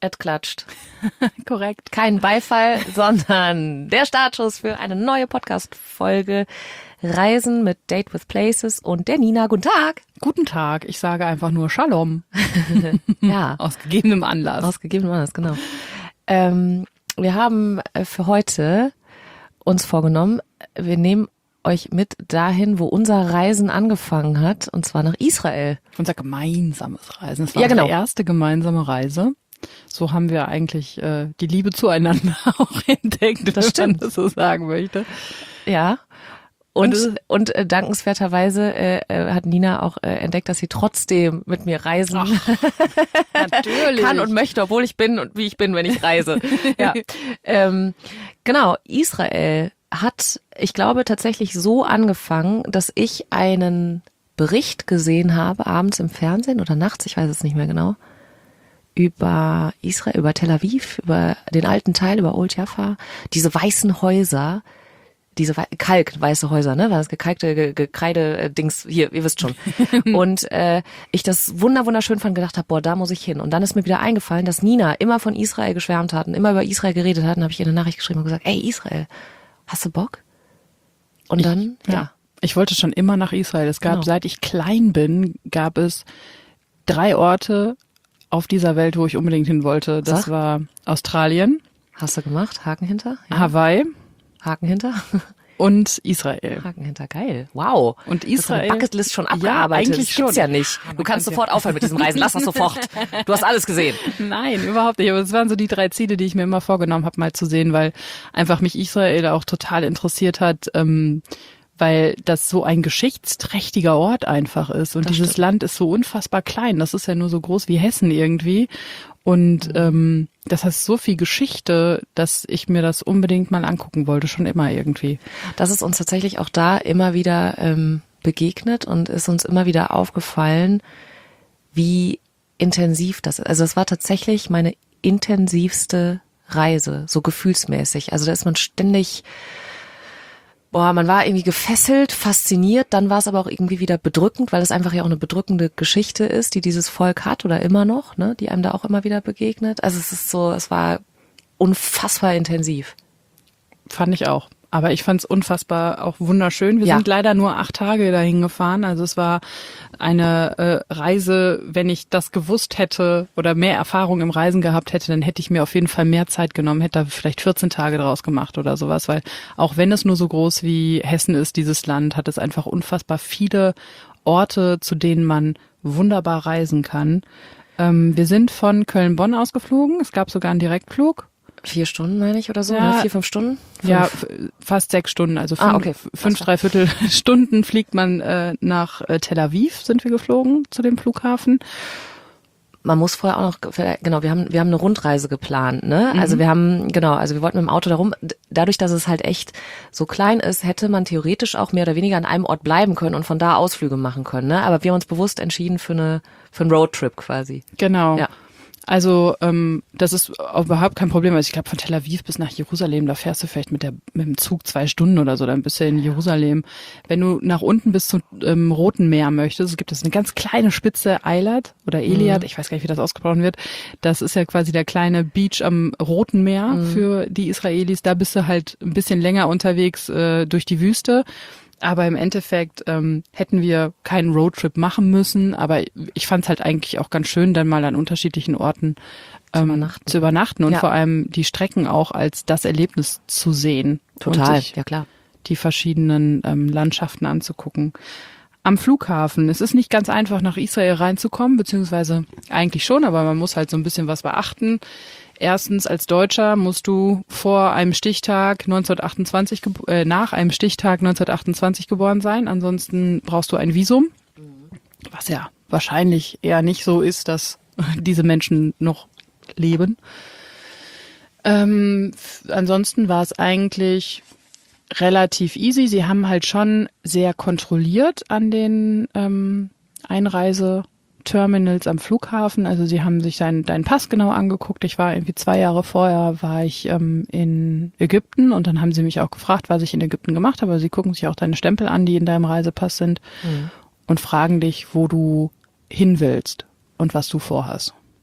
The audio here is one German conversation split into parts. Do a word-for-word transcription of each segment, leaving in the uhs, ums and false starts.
es klatscht. Korrekt. Kein Beifall, sondern der Startschuss für eine neue Podcast-Folge Reisen mit Date with Places und der Nina. Guten Tag. Guten Tag. Ich sage einfach nur Shalom. Ja. Aus gegebenem Anlass. Aus gegebenem Anlass, genau. Ähm, wir haben für heute uns vorgenommen, wir nehmen euch mit dahin, wo unser Reisen angefangen hat, und zwar nach Israel. Unser gemeinsames Reisen. Es war ja, genau. unsere erste gemeinsame Reise. So haben wir eigentlich äh, die Liebe zueinander auch entdeckt, das wenn man stimmt. das so sagen möchte. Ja. Und, und, und äh, dankenswerterweise äh, hat Nina auch äh, entdeckt, dass sie trotzdem mit mir reisen Ach, natürlich. kann und möchte, obwohl ich bin und wie ich bin, wenn ich reise. Ja. ähm, genau, Israel hat, ich glaube, tatsächlich so angefangen, dass ich einen Bericht gesehen habe, abends im Fernsehen oder nachts, ich weiß es nicht mehr genau, über Israel, über Tel Aviv, über den alten Teil, über Old Jaffa, diese weißen Häuser, diese Kalk, weiße Häuser, ne, war das gekalkte Ge- Gekreide-Dings, hier, ihr wisst schon. Und äh, ich das wunder wunderschön fand, gedacht habe, boah, da muss ich hin. Und dann ist mir wieder eingefallen, dass Nina immer von Israel geschwärmt hat und immer über Israel geredet hat. Und habe ich ihr eine Nachricht geschrieben und gesagt, ey, Israel, hast du Bock? Und ich, dann, ja. ja. Ich wollte schon immer nach Israel. Es gab, genau. seit ich klein bin, gab es drei Orte auf dieser Welt, wo ich unbedingt hin wollte. Das Sag. war Australien. Hast du gemacht? Haken hinter? Ja. Hawaii. Haken hinter? Und Israel. Haken hinter, geil. Wow. Und Israel. Das ist eine Bucketlist schon abgearbeitet. Ja, eigentlich das gibt's schon. ja nicht. Du kannst sofort aufhören mit diesem Reisen. Lass das sofort. Du hast alles gesehen. Nein, überhaupt nicht. Aber es waren so die drei Ziele, die ich mir immer vorgenommen habe, mal zu sehen, weil einfach mich Israel auch total interessiert hat, ähm, weil das so ein geschichtsträchtiger Ort einfach ist. Und das dieses stimmt. Land ist so unfassbar klein. Das ist ja nur so groß wie Hessen irgendwie. Und mhm. ähm, das hat so viel Geschichte, dass ich mir das unbedingt mal angucken wollte, schon immer irgendwie. Das ist uns tatsächlich auch da immer wieder ähm, begegnet und ist uns immer wieder aufgefallen, wie intensiv das ist. Also es war tatsächlich meine intensivste Reise, so gefühlsmäßig. Also da ist man ständig... Boah, man war irgendwie gefesselt, fasziniert, dann war es aber auch irgendwie wieder bedrückend, weil es einfach ja auch eine bedrückende Geschichte ist, die dieses Volk hat oder immer noch, ne, die einem da auch immer wieder begegnet. Also es ist so, es war unfassbar intensiv. Fand ich auch. Aber ich fand es unfassbar auch wunderschön. Wir ja. sind leider nur acht Tage dahin gefahren. Also es war eine äh, Reise, wenn ich das gewusst hätte oder mehr Erfahrung im Reisen gehabt hätte, dann hätte ich mir auf jeden Fall mehr Zeit genommen, hätte da vielleicht vierzehn Tage draus gemacht oder sowas. Weil auch wenn es nur so groß wie Hessen ist, dieses Land, hat es einfach unfassbar viele Orte, zu denen man wunderbar reisen kann. Ähm, wir sind von Köln-Bonn ausgeflogen. Es gab sogar einen Direktflug. Vier Stunden, meine ich, oder so? Ja, oder vier, fünf Stunden? Fünf. Ja, f- fast sechs Stunden. Also fünf, ah, okay. fünf dreiviertel Stunden fliegt man äh, nach äh, Tel Aviv, sind wir geflogen zu dem Flughafen. Man muss vorher auch noch, genau, wir haben wir haben eine Rundreise geplant, ne? Mhm. Also wir haben, genau, also wir wollten mit dem Auto darum, dadurch, dass es halt echt so klein ist, hätte man theoretisch auch mehr oder weniger an einem Ort bleiben können und von da Ausflüge machen können, ne? Aber wir haben uns bewusst entschieden für eine für einen Roadtrip quasi. Genau. Ja. Also ähm, das ist überhaupt kein Problem. Also ich glaube, von Tel Aviv bis nach Jerusalem, da fährst du vielleicht mit der mit dem Zug zwei Stunden oder so, dann bist du in Jerusalem. Wenn du nach unten bis zum ähm, Roten Meer möchtest, es gibt es eine ganz kleine Spitze, Eilat oder Eliad, mhm. ich weiß gar nicht, wie das ausgesprochen wird. Das ist ja quasi der kleine Beach am Roten Meer mhm. für die Israelis. Da bist du halt ein bisschen länger unterwegs äh, durch die Wüste. Aber im Endeffekt ähm, hätten wir keinen Roadtrip machen müssen. Aber ich fand es halt eigentlich auch ganz schön, dann mal an unterschiedlichen Orten ähm, zu übernachten, zu übernachten und ja. vor allem die Strecken auch als das Erlebnis zu sehen. Total, und sich ja klar. Die verschiedenen ähm, Landschaften anzugucken. Am Flughafen. Es ist nicht ganz einfach, nach Israel reinzukommen, beziehungsweise eigentlich schon, aber man muss halt so ein bisschen was beachten. Erstens, als Deutscher musst du vor einem Stichtag neunzehnhundertachtundzwanzig, äh, nach einem Stichtag neunzehnhundertachtundzwanzig geboren sein. Ansonsten brauchst du ein Visum, was ja wahrscheinlich eher nicht so ist, dass diese Menschen noch leben. Ähm, ansonsten war es eigentlich relativ easy. Sie haben halt schon sehr kontrolliert an den ähm, Einreiseterminals am Flughafen. Also sie haben sich deinen deinen Pass genau angeguckt. Ich war irgendwie zwei Jahre vorher, war ich ähm, in Ägypten und dann haben sie mich auch gefragt, was ich in Ägypten gemacht habe. Aber sie gucken sich auch deine Stempel an, die in deinem Reisepass sind mhm. und fragen dich, wo du hin willst und was du vorhast.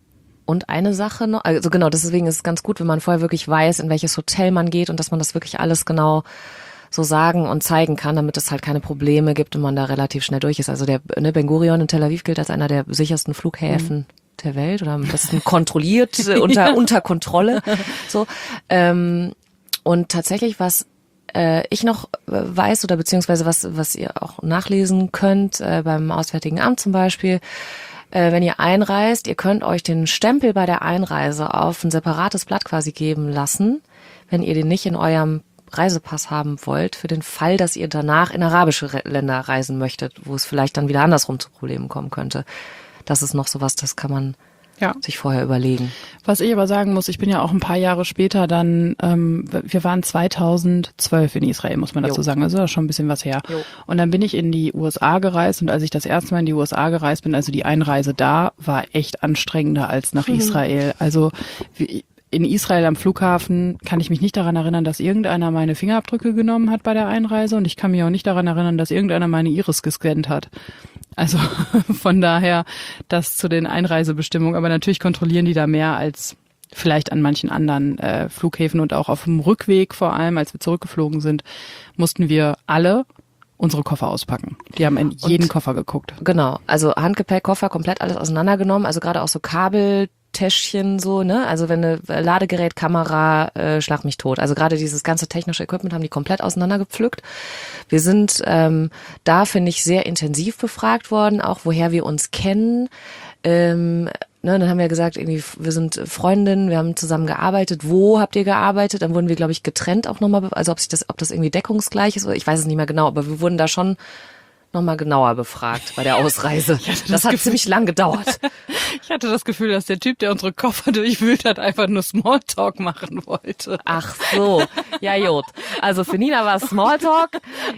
und eine Sache noch, also genau, deswegen ist es ganz gut, wenn man vorher wirklich weiß, in welches Hotel man geht und dass man das wirklich alles genau so sagen und zeigen kann, damit es halt keine Probleme gibt und man da relativ schnell durch ist. Also der ne, Ben Gurion in Tel Aviv gilt als einer der sichersten Flughäfen mhm. der Welt oder am besten kontrolliert, unter, ja. unter Kontrolle. So. Ähm, und tatsächlich, was äh, ich noch weiß oder beziehungsweise was, was ihr auch nachlesen könnt, äh, beim Auswärtigen Amt zum Beispiel, äh, wenn ihr einreist, ihr könnt euch den Stempel bei der Einreise auf ein separates Blatt quasi geben lassen, wenn ihr den nicht in eurem Reisepass haben wollt, für den Fall, dass ihr danach in arabische Re- Länder reisen möchtet, wo es vielleicht dann wieder andersrum zu Problemen kommen könnte. Das ist noch sowas, das kann man ja. sich vorher überlegen. Was ich aber sagen muss, ich bin ja auch ein paar Jahre später dann, ähm, wir waren zweitausendzwölf in Israel, muss man dazu jo. sagen, also das ist schon ein bisschen was her. Jo. Und dann bin ich in die U S A gereist und als ich das erste Mal in die U S A gereist bin, also die Einreise da, war echt anstrengender als nach mhm. Israel. Also wie, in Israel am Flughafen kann ich mich nicht daran erinnern, dass irgendeiner meine Fingerabdrücke genommen hat bei der Einreise und ich kann mich auch nicht daran erinnern, dass irgendeiner meine Iris gescannt hat. Also von daher das zu den Einreisebestimmungen. Aber natürlich kontrollieren die da mehr als vielleicht an manchen anderen äh, Flughäfen und auch auf dem Rückweg vor allem, als wir zurückgeflogen sind, mussten wir alle unsere Koffer auspacken. Die haben in jeden und, Koffer geguckt. Genau, also Handgepäck, Koffer, komplett alles auseinandergenommen, also gerade auch so Kabel, Täschchen so, ne? Also wenn eine Ladegerät, Kamera, äh, schlag mich tot. Also gerade dieses ganze technische Equipment haben die komplett auseinandergepflückt. Wir sind ähm, da, finde ich, sehr intensiv befragt worden, auch woher wir uns kennen. Ähm, ne, dann haben wir gesagt, irgendwie, wir sind Freundinnen, wir haben zusammen gearbeitet. Wo habt ihr gearbeitet? Dann wurden wir, glaube ich, getrennt auch nochmal, also ob sich das, ob das irgendwie deckungsgleich ist, oder ich weiß es nicht mehr genau, aber wir wurden da schon nochmal genauer befragt bei der Ausreise. Das, das hat Gefühl, ziemlich lang gedauert. Ich hatte das Gefühl, dass der Typ, der unsere Koffer durchwühlt hat, einfach nur Smalltalk machen wollte. Ach so, ja gut. Also für Nina war es Smalltalk.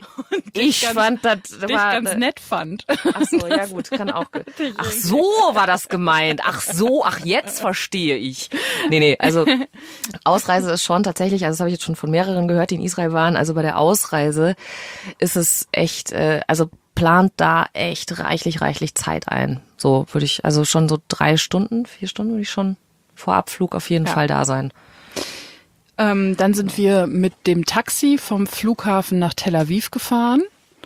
Ich ganz, fand, das dich war ganz nett fand. Ach so, ja gut, kann auch. Ach so war das gemeint. Ach so, ach jetzt verstehe ich. Nee, nee, also Ausreise ist schon tatsächlich, also das habe ich jetzt schon von mehreren gehört, die in Israel waren, also bei der Ausreise ist es echt, äh, also plant da echt reichlich, reichlich Zeit ein. So würde ich, also schon so drei Stunden, vier Stunden würde ich schon vor Abflug auf jeden ja. Fall da sein. Ähm, dann sind wir mit dem Taxi vom Flughafen nach Tel Aviv gefahren.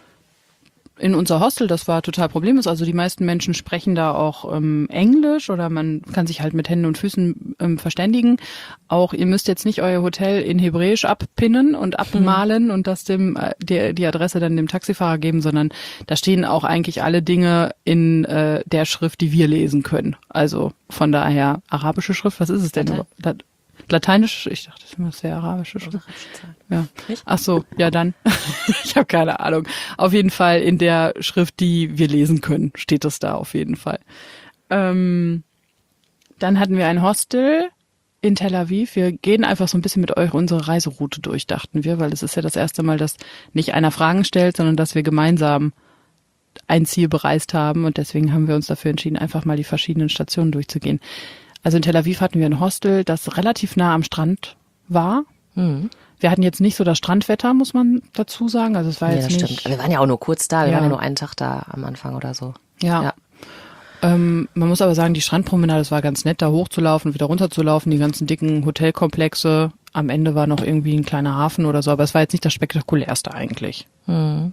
In unser Hostel, das war total problemlos. Also die meisten Menschen sprechen da auch ähm, Englisch oder man kann sich halt mit Händen und Füßen ähm, verständigen. Auch ihr müsst jetzt nicht euer Hotel in Hebräisch abpinnen und abmalen mhm. und das dem äh, die, die Adresse dann dem Taxifahrer geben, sondern da stehen auch eigentlich alle Dinge in äh, der Schrift, die wir lesen können. Also von daher arabische Schrift, was ist es denn? Latein. Lateinisch? Ich dachte, das wäre arabische Schrift. Ja. Ach so, ja dann. Ich habe keine Ahnung. Auf jeden Fall in der Schrift, die wir lesen können, steht das da auf jeden Fall. Ähm, dann hatten wir ein Hostel in Tel Aviv. Wir gehen einfach so ein bisschen mit euch unsere Reiseroute durch, dachten wir, weil es ist ja das erste Mal, dass nicht einer Fragen stellt, sondern dass wir gemeinsam ein Ziel bereist haben und deswegen haben wir uns dafür entschieden, einfach mal die verschiedenen Stationen durchzugehen. Also in Tel Aviv hatten wir ein Hostel, das relativ nah am Strand war. Mhm. Wir hatten jetzt nicht so das Strandwetter, muss man dazu sagen. Also es war ja, jetzt das nicht. Stimmt. Wir waren ja auch nur kurz da. Wir ja. waren ja nur einen Tag da am Anfang oder so. Ja. ja. Ähm, man muss aber sagen, die Strandpromenade, das war ganz nett, da hochzulaufen, wieder runterzulaufen, die ganzen dicken Hotelkomplexe. Am Ende war noch irgendwie ein kleiner Hafen oder so, aber es war jetzt nicht das Spektakulärste eigentlich. Mhm.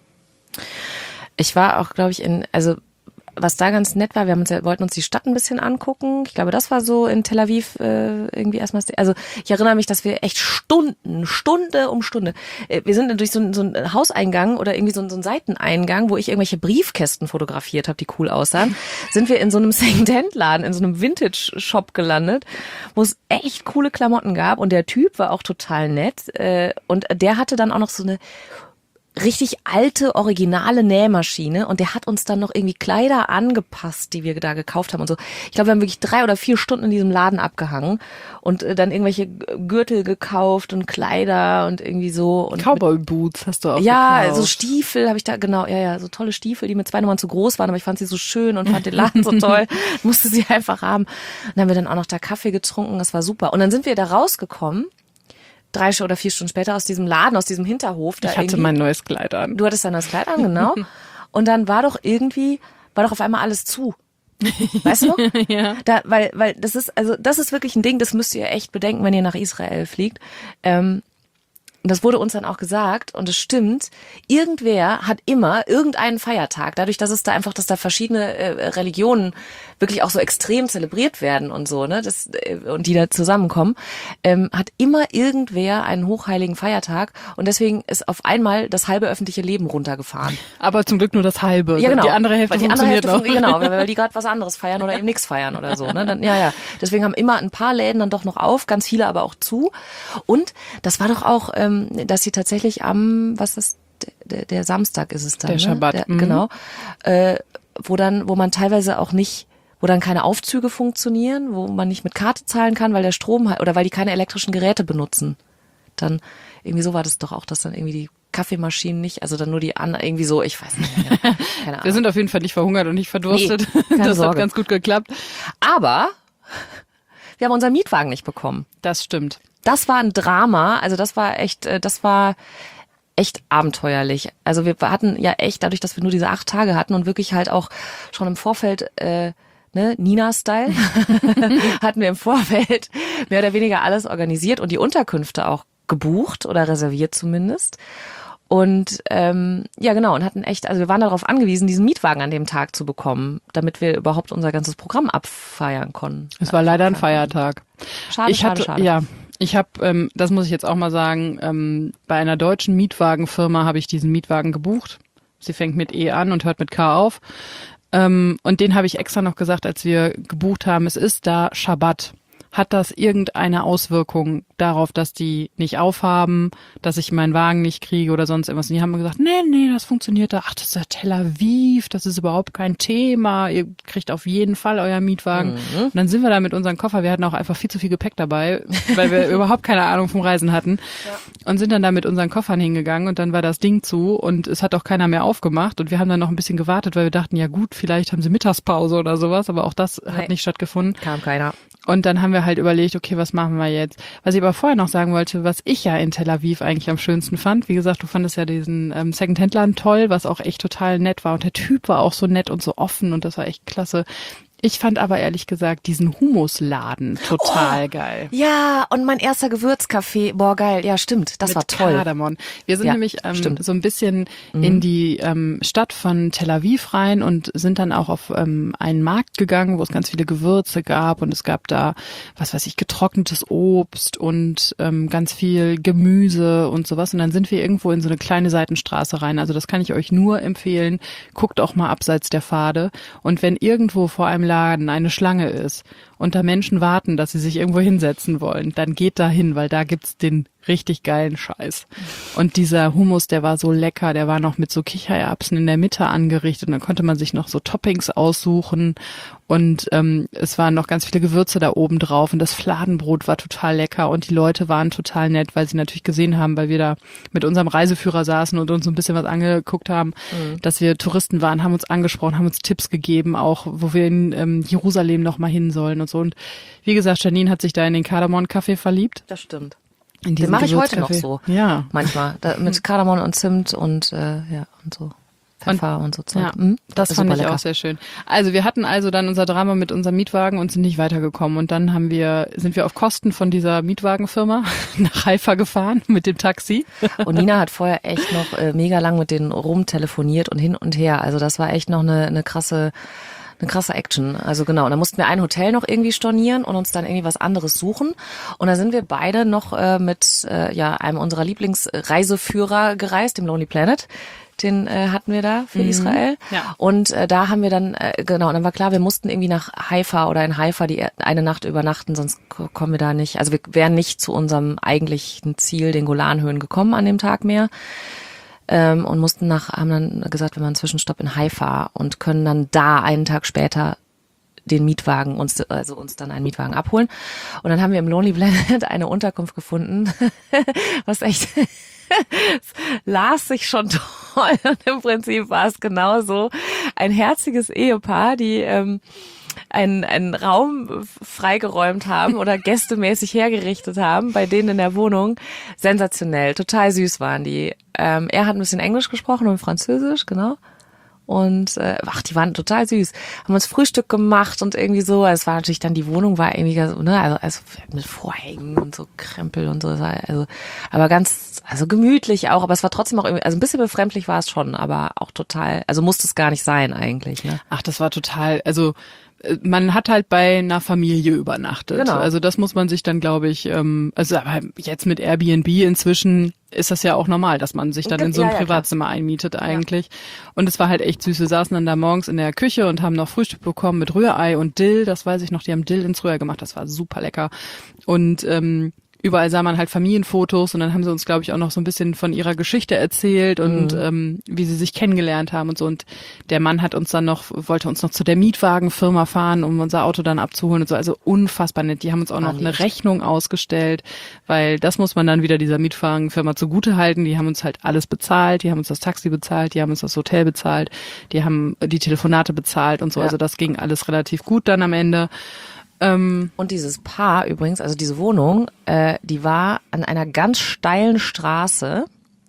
Ich war auch, glaube ich, in, also was da ganz nett war, wir haben uns ja, wollten uns die Stadt ein bisschen angucken. Ich glaube, das war so in Tel Aviv äh, irgendwie erstmal. Also ich erinnere mich, dass wir echt Stunden, Stunde um Stunde, äh, wir sind durch so, so einen Hauseingang oder irgendwie so, so einen Seiteneingang, wo ich irgendwelche Briefkästen fotografiert habe, die cool aussahen, sind wir in so einem Second-Hand-Laden, in so einem Vintage-Shop gelandet, wo es echt coole Klamotten gab und der Typ war auch total nett äh, und der hatte dann auch noch so eine richtig alte, originale Nähmaschine und der hat uns dann noch irgendwie Kleider angepasst, die wir da gekauft haben und so. Ich glaube, wir haben wirklich drei oder vier Stunden in diesem Laden abgehangen und äh, dann irgendwelche Gürtel gekauft und Kleider und irgendwie so. Und Cowboy-Boots hast du auch ja, gekauft. so Stiefel habe ich da, genau, ja, ja, so tolle Stiefel, die mir zwei Nummern zu groß waren, aber ich fand sie so schön und fand den Laden so toll, musste sie einfach haben. Und dann haben wir dann auch noch da Kaffee getrunken, das war super. Und dann sind wir da rausgekommen, drei oder vier Stunden später aus diesem Laden, aus diesem Hinterhof. Da ich hatte mein neues Kleid an. Du hattest dein neues Kleid an, genau. Und dann war doch irgendwie, war doch auf einmal alles zu. Weißt du noch? Ja. Da, weil, weil das ist, also das ist wirklich ein Ding, das müsst ihr echt bedenken, wenn ihr nach Israel fliegt. Ähm, Und das wurde uns dann auch gesagt, und es stimmt, irgendwer hat immer irgendeinen Feiertag, dadurch, dass es da einfach, dass da verschiedene äh, Religionen wirklich auch so extrem zelebriert werden und so, ne, das, äh, und die da zusammenkommen, ähm, hat immer irgendwer einen hochheiligen Feiertag, und deswegen ist auf einmal das halbe öffentliche Leben runtergefahren. Aber zum Glück nur das halbe. Ja, genau. Die andere Hälfte weil die andere funktioniert Hälfte noch. fun- Genau, weil, weil die gerade was anderes feiern oder eben nichts feiern oder so. Ne? Dann, ja, ja. Deswegen haben immer ein paar Läden dann doch noch auf, ganz viele aber auch zu. Und das war doch auch, ähm, dass sie tatsächlich am, was ist der, der Samstag ist es dann, Der ne? Schabbat. Der, Mhm. Genau. Äh, wo dann, wo man teilweise auch nicht, wo dann keine Aufzüge funktionieren, wo man nicht mit Karte zahlen kann, weil der Strom halt, oder weil die keine elektrischen Geräte benutzen. Dann, irgendwie so war das doch auch, dass dann irgendwie die Kaffeemaschinen nicht, also dann nur die an, irgendwie so, ich weiß nicht mehr. Keine Ahnung. Wir sind auf jeden Fall nicht verhungert und nicht verdurstet. Nee, keine das Sorge. hat ganz gut geklappt. Aber wir haben unseren Mietwagen nicht bekommen. Das stimmt. Das war ein Drama, also das war echt, äh, das war echt abenteuerlich. Also wir hatten ja echt, dadurch, dass wir nur diese acht Tage hatten und wirklich halt auch schon im Vorfeld, äh, ne, Nina-Style, hatten wir im Vorfeld mehr oder weniger alles organisiert und die Unterkünfte auch gebucht oder reserviert zumindest. Und ähm, ja, genau, und hatten echt, also wir waren darauf angewiesen, diesen Mietwagen an dem Tag zu bekommen, damit wir überhaupt unser ganzes Programm abfeiern konnten. Es war leider ein Feiertag. Schade, ich schade, hatte, schade. Ja, ich habe, ähm, das muss ich jetzt auch mal sagen, ähm, bei einer deutschen Mietwagenfirma habe ich diesen Mietwagen gebucht. Sie fängt mit E an und hört mit K auf. Ähm, und den habe ich extra noch gesagt, als wir gebucht haben, es ist da Schabbat. Hat das irgendeine Auswirkung darauf, dass die nicht aufhaben, dass ich meinen Wagen nicht kriege oder sonst irgendwas? Und die haben mir gesagt, nee, nee, das funktioniert da. Ach, das ist ja Tel Aviv, das ist überhaupt kein Thema. Ihr kriegt auf jeden Fall euer Mietwagen. Mhm. Und dann sind wir da mit unseren Koffer, wir hatten auch einfach viel zu viel Gepäck dabei, weil wir überhaupt keine Ahnung vom Reisen hatten. Ja. Und sind dann da mit unseren Koffern hingegangen und dann war das Ding zu und es hat auch keiner mehr aufgemacht. Und wir haben dann noch ein bisschen gewartet, weil wir dachten, ja gut, vielleicht haben sie Mittagspause oder sowas, aber auch das nee. hat nicht stattgefunden. Kam keiner. Und dann haben wir halt überlegt, okay, was machen wir jetzt? Was ich aber vorher noch sagen wollte, was ich ja in Tel Aviv eigentlich am schönsten fand, wie gesagt, du fandest ja diesen ähm, Second-Hand-Laden toll, was auch echt total nett war. Und der Typ war auch so nett und so offen und das war echt klasse. Ich fand aber ehrlich gesagt diesen Humusladen total oh, geil. Ja, und mein erster Gewürzkaffee, boah geil, ja stimmt, das Mit war toll. Kardamom. Wir sind ja, nämlich ähm, so ein bisschen mhm. in die ähm, Stadt von Tel Aviv rein und sind dann auch auf ähm, einen Markt gegangen, wo es ganz viele Gewürze gab und es gab da, was weiß ich, getrocknetes Obst und ähm, ganz viel Gemüse und sowas. Und dann sind wir irgendwo in so eine kleine Seitenstraße rein. Also das kann ich euch nur empfehlen. Guckt auch mal abseits der Pfade. Und wenn irgendwo vor einem Laden eine Schlange ist und da Menschen warten, dass sie sich irgendwo hinsetzen wollen, dann geht da hin, weil da gibt's den richtig geilen Scheiß. Und dieser Hummus, der war so lecker, der war noch mit so Kichererbsen in der Mitte angerichtet und dann konnte man sich noch so Toppings aussuchen und ähm, es waren noch ganz viele Gewürze da oben drauf und das Fladenbrot war total lecker und die Leute waren total nett, weil sie natürlich gesehen haben, weil wir da mit unserem Reiseführer saßen und uns so ein bisschen was angeguckt haben, mhm. dass wir Touristen waren, haben uns angesprochen, haben uns Tipps gegeben, auch wo wir in ähm, Jerusalem noch mal hin sollen und so. Und wie gesagt, Janine hat sich da in den Kardamom-Kaffee verliebt. Das stimmt. In Den mache ich heute noch so. Ja. Manchmal. Da, mit Kardamom und Zimt und äh, ja und so. Pfeffer und, und so Zeug. Ja, mhm. das, das fand ich lecker. Auch sehr schön. Also wir hatten also dann unser Drama mit unserem Mietwagen und sind nicht weitergekommen. Und dann haben wir, sind wir auf Kosten von dieser Mietwagenfirma nach Haifa gefahren mit dem Taxi. Und Nina hat vorher echt noch äh, mega lang mit denen rumtelefoniert und hin und her. Also das war echt noch eine, eine krasse Eine krasse Action. Also genau, und da mussten wir ein Hotel noch irgendwie stornieren und uns dann irgendwie was anderes suchen. Und da sind wir beide noch äh, mit äh, ja einem unserer Lieblingsreiseführer gereist, dem Lonely Planet. Den äh, hatten wir da für mhm. Israel. Ja. Und äh, da haben wir dann, äh, genau, und dann war klar, wir mussten irgendwie nach Haifa oder in Haifa die eine Nacht übernachten, sonst kommen wir da nicht. Also wir wären nicht zu unserem eigentlichen Ziel, den Golanhöhen, gekommen an dem Tag mehr. Ähm, und mussten nach, haben dann gesagt, wir machen einen Zwischenstopp in Haifa und können dann da einen Tag später den Mietwagen, uns, also uns dann einen Mietwagen abholen. Und dann haben wir im Lonely Planet eine Unterkunft gefunden, was echt, es las sich schon toll. Und im Prinzip war es genauso. Ein herziges Ehepaar, die, ähm, einen, einen Raum freigeräumt haben oder gästemäßig hergerichtet haben, bei denen in der Wohnung. Sensationell, total süß waren die. Ähm, er hat ein bisschen Englisch gesprochen und Französisch, genau. Und äh, ach, die waren total süß. Haben uns Frühstück gemacht und irgendwie so. Es war natürlich dann, die Wohnung war irgendwie so, ne, also, also mit Vorhängen und so Krempel und so. Also, aber ganz, also gemütlich auch. Aber es war trotzdem auch irgendwie, also ein bisschen befremdlich war es schon, aber auch total, also musste es gar nicht sein eigentlich. Ne? Ach, das war total, also man hat halt bei einer Familie übernachtet. Genau. Also das muss man sich dann, glaube ich, ähm, also aber jetzt mit Airbnb inzwischen ist das ja auch normal, dass man sich dann in so ein ja, ja, Privatzimmer klar. einmietet eigentlich. Ja. Und es war halt echt süß. Wir saßen dann da morgens in der Küche und haben noch Frühstück bekommen mit Rührei und Dill. Das weiß ich noch, die haben Dill ins Rührei gemacht. Das war super lecker. Und ähm, überall sah man halt Familienfotos und dann haben sie uns, glaube ich, auch noch so ein bisschen von ihrer Geschichte erzählt und mhm. ähm, wie sie sich kennengelernt haben und so. Und der Mann hat uns dann noch, wollte uns noch zu der Mietwagenfirma fahren, um unser Auto dann abzuholen und so. Also unfassbar nett. Die haben uns auch noch eine Rechnung ausgestellt, weil das muss man dann wieder dieser Mietwagenfirma zugutehalten. Die haben uns halt alles bezahlt. Die haben uns das Taxi bezahlt, die haben uns das Hotel bezahlt, die haben die Telefonate bezahlt und so. Ja. Also das ging alles relativ gut dann am Ende. Und dieses Paar übrigens, also diese Wohnung, äh, die war an einer ganz steilen Straße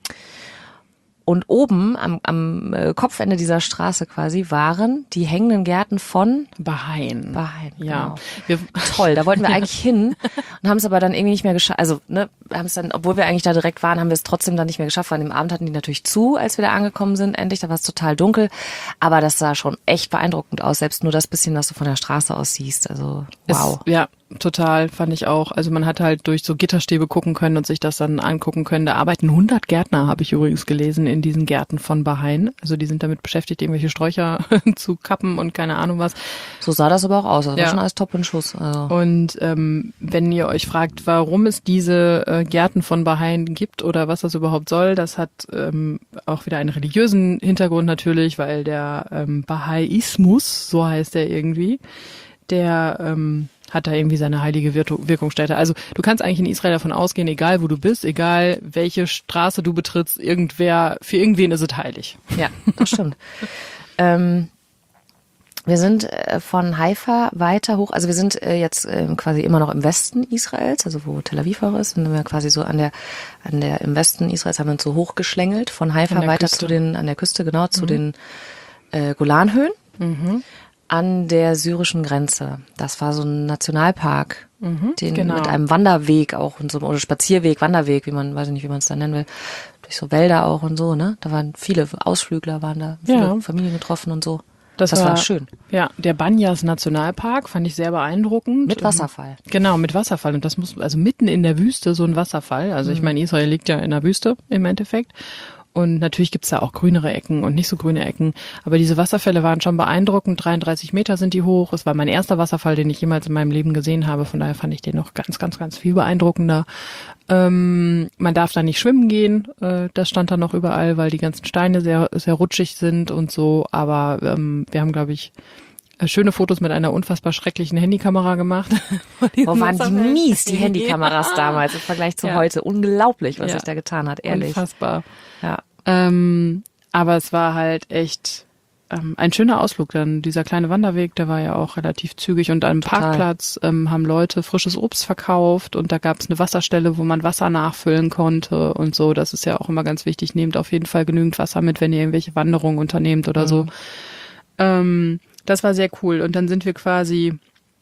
und oben am, am äh, Kopfende dieser Straße quasi waren die hängenden Gärten von Bahrain. Bahrain, ja. Genau. Wir, Toll, da wollten wir eigentlich hin und haben es aber dann irgendwie nicht mehr geschafft. Also, ne, haben es dann, obwohl wir eigentlich da direkt waren, haben wir es trotzdem dann nicht mehr geschafft, weil an dem Abend hatten die natürlich zu, als wir da angekommen sind. Endlich, da war es total dunkel, aber das sah schon echt beeindruckend aus, selbst nur das bisschen, was du von der Straße aus siehst. Also, wow. Es, ja. Total, fand ich auch. Also man hat halt durch so Gitterstäbe gucken können und sich das dann angucken können. Da arbeiten hundert Gärtner, habe ich übrigens gelesen, in diesen Gärten von Bahrain. Also die sind damit beschäftigt, irgendwelche Sträucher zu kappen und keine Ahnung was. So sah das aber auch aus. Das ja. war schon alles top in Schuss. Also. Und ähm, wenn ihr euch fragt, warum es diese äh, Gärten von Bahrain gibt oder was das überhaupt soll, das hat ähm, auch wieder einen religiösen Hintergrund natürlich, weil der ähm, Bahaiismus, so heißt er irgendwie, der ähm, hat da irgendwie seine heilige Wirkungsstätte. Also du kannst eigentlich in Israel davon ausgehen, egal wo du bist, egal welche Straße du betrittst, irgendwer, für irgendwen ist es heilig. Ja, das stimmt. ähm, wir sind äh, von Haifa weiter hoch, also wir sind äh, jetzt äh, quasi immer noch im Westen Israels, also wo Tel Aviv auch ist, sind wir quasi so an der, an der, im Westen Israels haben wir uns so hochgeschlängelt, von Haifa weiter Küste. zu den, an der Küste, genau, zu mhm. den äh, Golanhöhen. Mhm. An der syrischen Grenze. Das war so ein Nationalpark, mhm, den genau. mit einem Wanderweg auch und so, oder Spazierweg, Wanderweg, wie man, weiß ich nicht, wie man es da nennen will, durch so Wälder auch und so, ne? Da waren viele Ausflügler, waren da, viele ja. Familien getroffen und so. Das, das war, war schön. Ja, der Banyas Nationalpark fand ich sehr beeindruckend. Mit Wasserfall. Genau, mit Wasserfall. Und das muss, also mitten in der Wüste so ein Wasserfall. Also mhm. ich meine, Israel liegt ja in der Wüste im Endeffekt. Und natürlich gibt's da auch grünere Ecken und nicht so grüne Ecken. Aber diese Wasserfälle waren schon beeindruckend. dreiunddreißig Meter sind die hoch. Es war mein erster Wasserfall, den ich jemals in meinem Leben gesehen habe. Von daher fand ich den noch ganz, ganz, ganz viel beeindruckender. Ähm, man darf da nicht schwimmen gehen. Äh, das stand da noch überall, weil die ganzen Steine sehr, sehr rutschig sind und so. Aber ähm, wir haben, glaube ich, schöne Fotos mit einer unfassbar schrecklichen Handykamera gemacht. Wo waren die mies, die Handykameras ja. damals im Vergleich zu ja. heute. Unglaublich, was ja. sich da getan hat, ehrlich. Unfassbar. Ja. Ähm, aber es war halt echt ähm, ein schöner Ausflug dann. Dieser kleine Wanderweg, der war ja auch relativ zügig. Und am Total. Parkplatz ähm, haben Leute frisches Obst verkauft und da gab es eine Wasserstelle, wo man Wasser nachfüllen konnte und so. Das ist ja auch immer ganz wichtig. Nehmt auf jeden Fall genügend Wasser mit, wenn ihr irgendwelche Wanderungen unternehmt oder mhm. so. Ähm, Das war sehr cool. Und dann sind wir quasi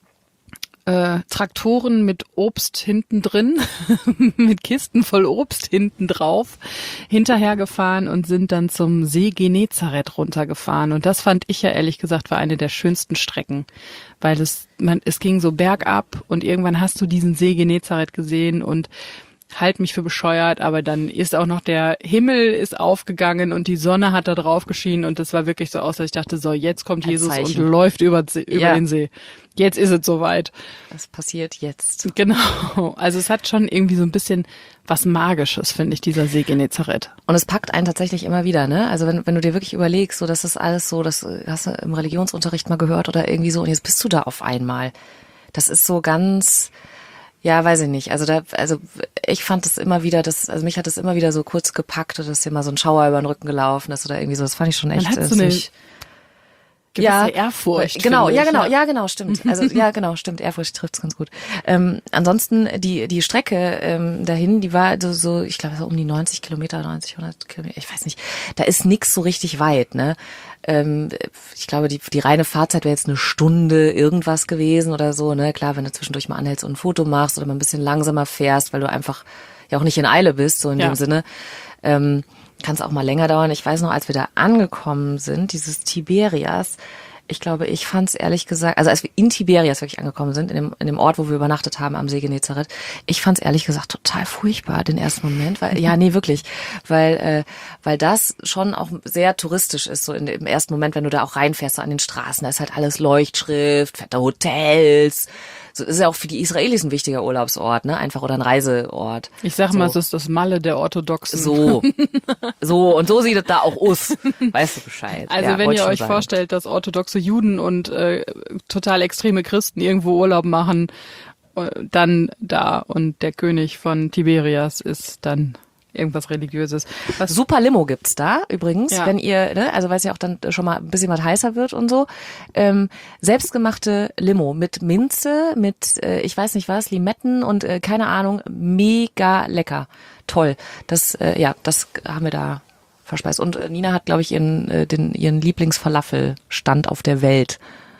äh, Traktoren mit Obst hinten drin, mit Kisten voll Obst hinten drauf, hinterhergefahren und sind dann zum See Genezareth runtergefahren. Und das fand ich ja ehrlich gesagt war eine der schönsten Strecken, weil es man es ging so bergab und irgendwann hast du diesen See Genezareth gesehen und halt mich für bescheuert, aber dann ist auch noch der Himmel ist aufgegangen und die Sonne hat da drauf geschienen und das war wirklich so aus, dass ich dachte, so jetzt kommt Ein Jesus Zeichen. und läuft über, über ja. den See. Jetzt ist es soweit. Das passiert jetzt. Genau. Also es hat schon irgendwie so ein bisschen was Magisches, finde ich, dieser See Genezareth. Und es packt einen tatsächlich immer wieder, ne? Also wenn, wenn du dir wirklich überlegst, so das ist alles so, das hast du im Religionsunterricht mal gehört oder irgendwie so und jetzt bist du da auf einmal. Das ist so ganz... Ja, weiß ich nicht. Also da, also ich fand es immer wieder, das, also mich hat es immer wieder so kurz gepackt und es ist immer so ein Schauer über den Rücken gelaufen ist oder irgendwie so. Das fand ich schon echt. Man hat so eine, gewisse ja, Ehrfurcht. Genau, ich, ja, genau, ja, genau, stimmt. Also ja, genau, stimmt. Ehrfurcht trifft's ganz gut. Ähm, ansonsten die die Strecke ähm, dahin, die war so, so ich glaube so um die neunzig Kilometer, neunzig, hundert Kilometer, ich weiß nicht. Da ist nix so richtig weit, ne? Ähm, ich glaube, die die reine Fahrzeit wäre jetzt eine Stunde irgendwas gewesen oder so, ne? Klar, wenn du zwischendurch mal anhältst und ein Foto machst oder mal ein bisschen langsamer fährst, weil du einfach ja auch nicht in Eile bist, so in Ja. dem Sinne. Ähm, kann es auch mal länger dauern. Ich weiß noch, als wir da angekommen sind, dieses Tiberias, ich glaube, ich fand es ehrlich gesagt, also als wir in Tiberias wirklich angekommen sind, in dem, in dem Ort, wo wir übernachtet haben am See Genezareth, ich fand es ehrlich gesagt total furchtbar, den ersten Moment, weil, ja, nee, wirklich, weil, äh, weil das schon auch sehr touristisch ist, so in, im ersten Moment, wenn du da auch reinfährst, so an den Straßen, da ist halt alles Leuchtschrift, fette Hotels. So ist ja auch für die Israelis ein wichtiger Urlaubsort, ne? Einfach oder ein Reiseort. Ich sag so. mal, es ist das Malle der Orthodoxen. So. So, und so sieht es da auch aus. Weißt du Bescheid. Also ja, wenn ihr euch sagen. vorstellt, dass orthodoxe Juden und äh, total extreme Christen irgendwo Urlaub machen, äh, dann da und der König von Tiberias ist dann irgendwas Religiöses. Was Super Limo gibt's da übrigens, Ja. wenn ihr, ne, also weil es ja auch dann schon mal ein bisschen was heißer wird und so. Ähm, selbstgemachte Limo mit Minze, mit äh, ich weiß nicht was, Limetten und äh, keine Ahnung, mega lecker. Toll. Das äh, ja, das haben wir da verspeist. Und äh, Nina hat, glaube ich, ihren äh, den ihren Lieblingsfalafelstand auf der Welt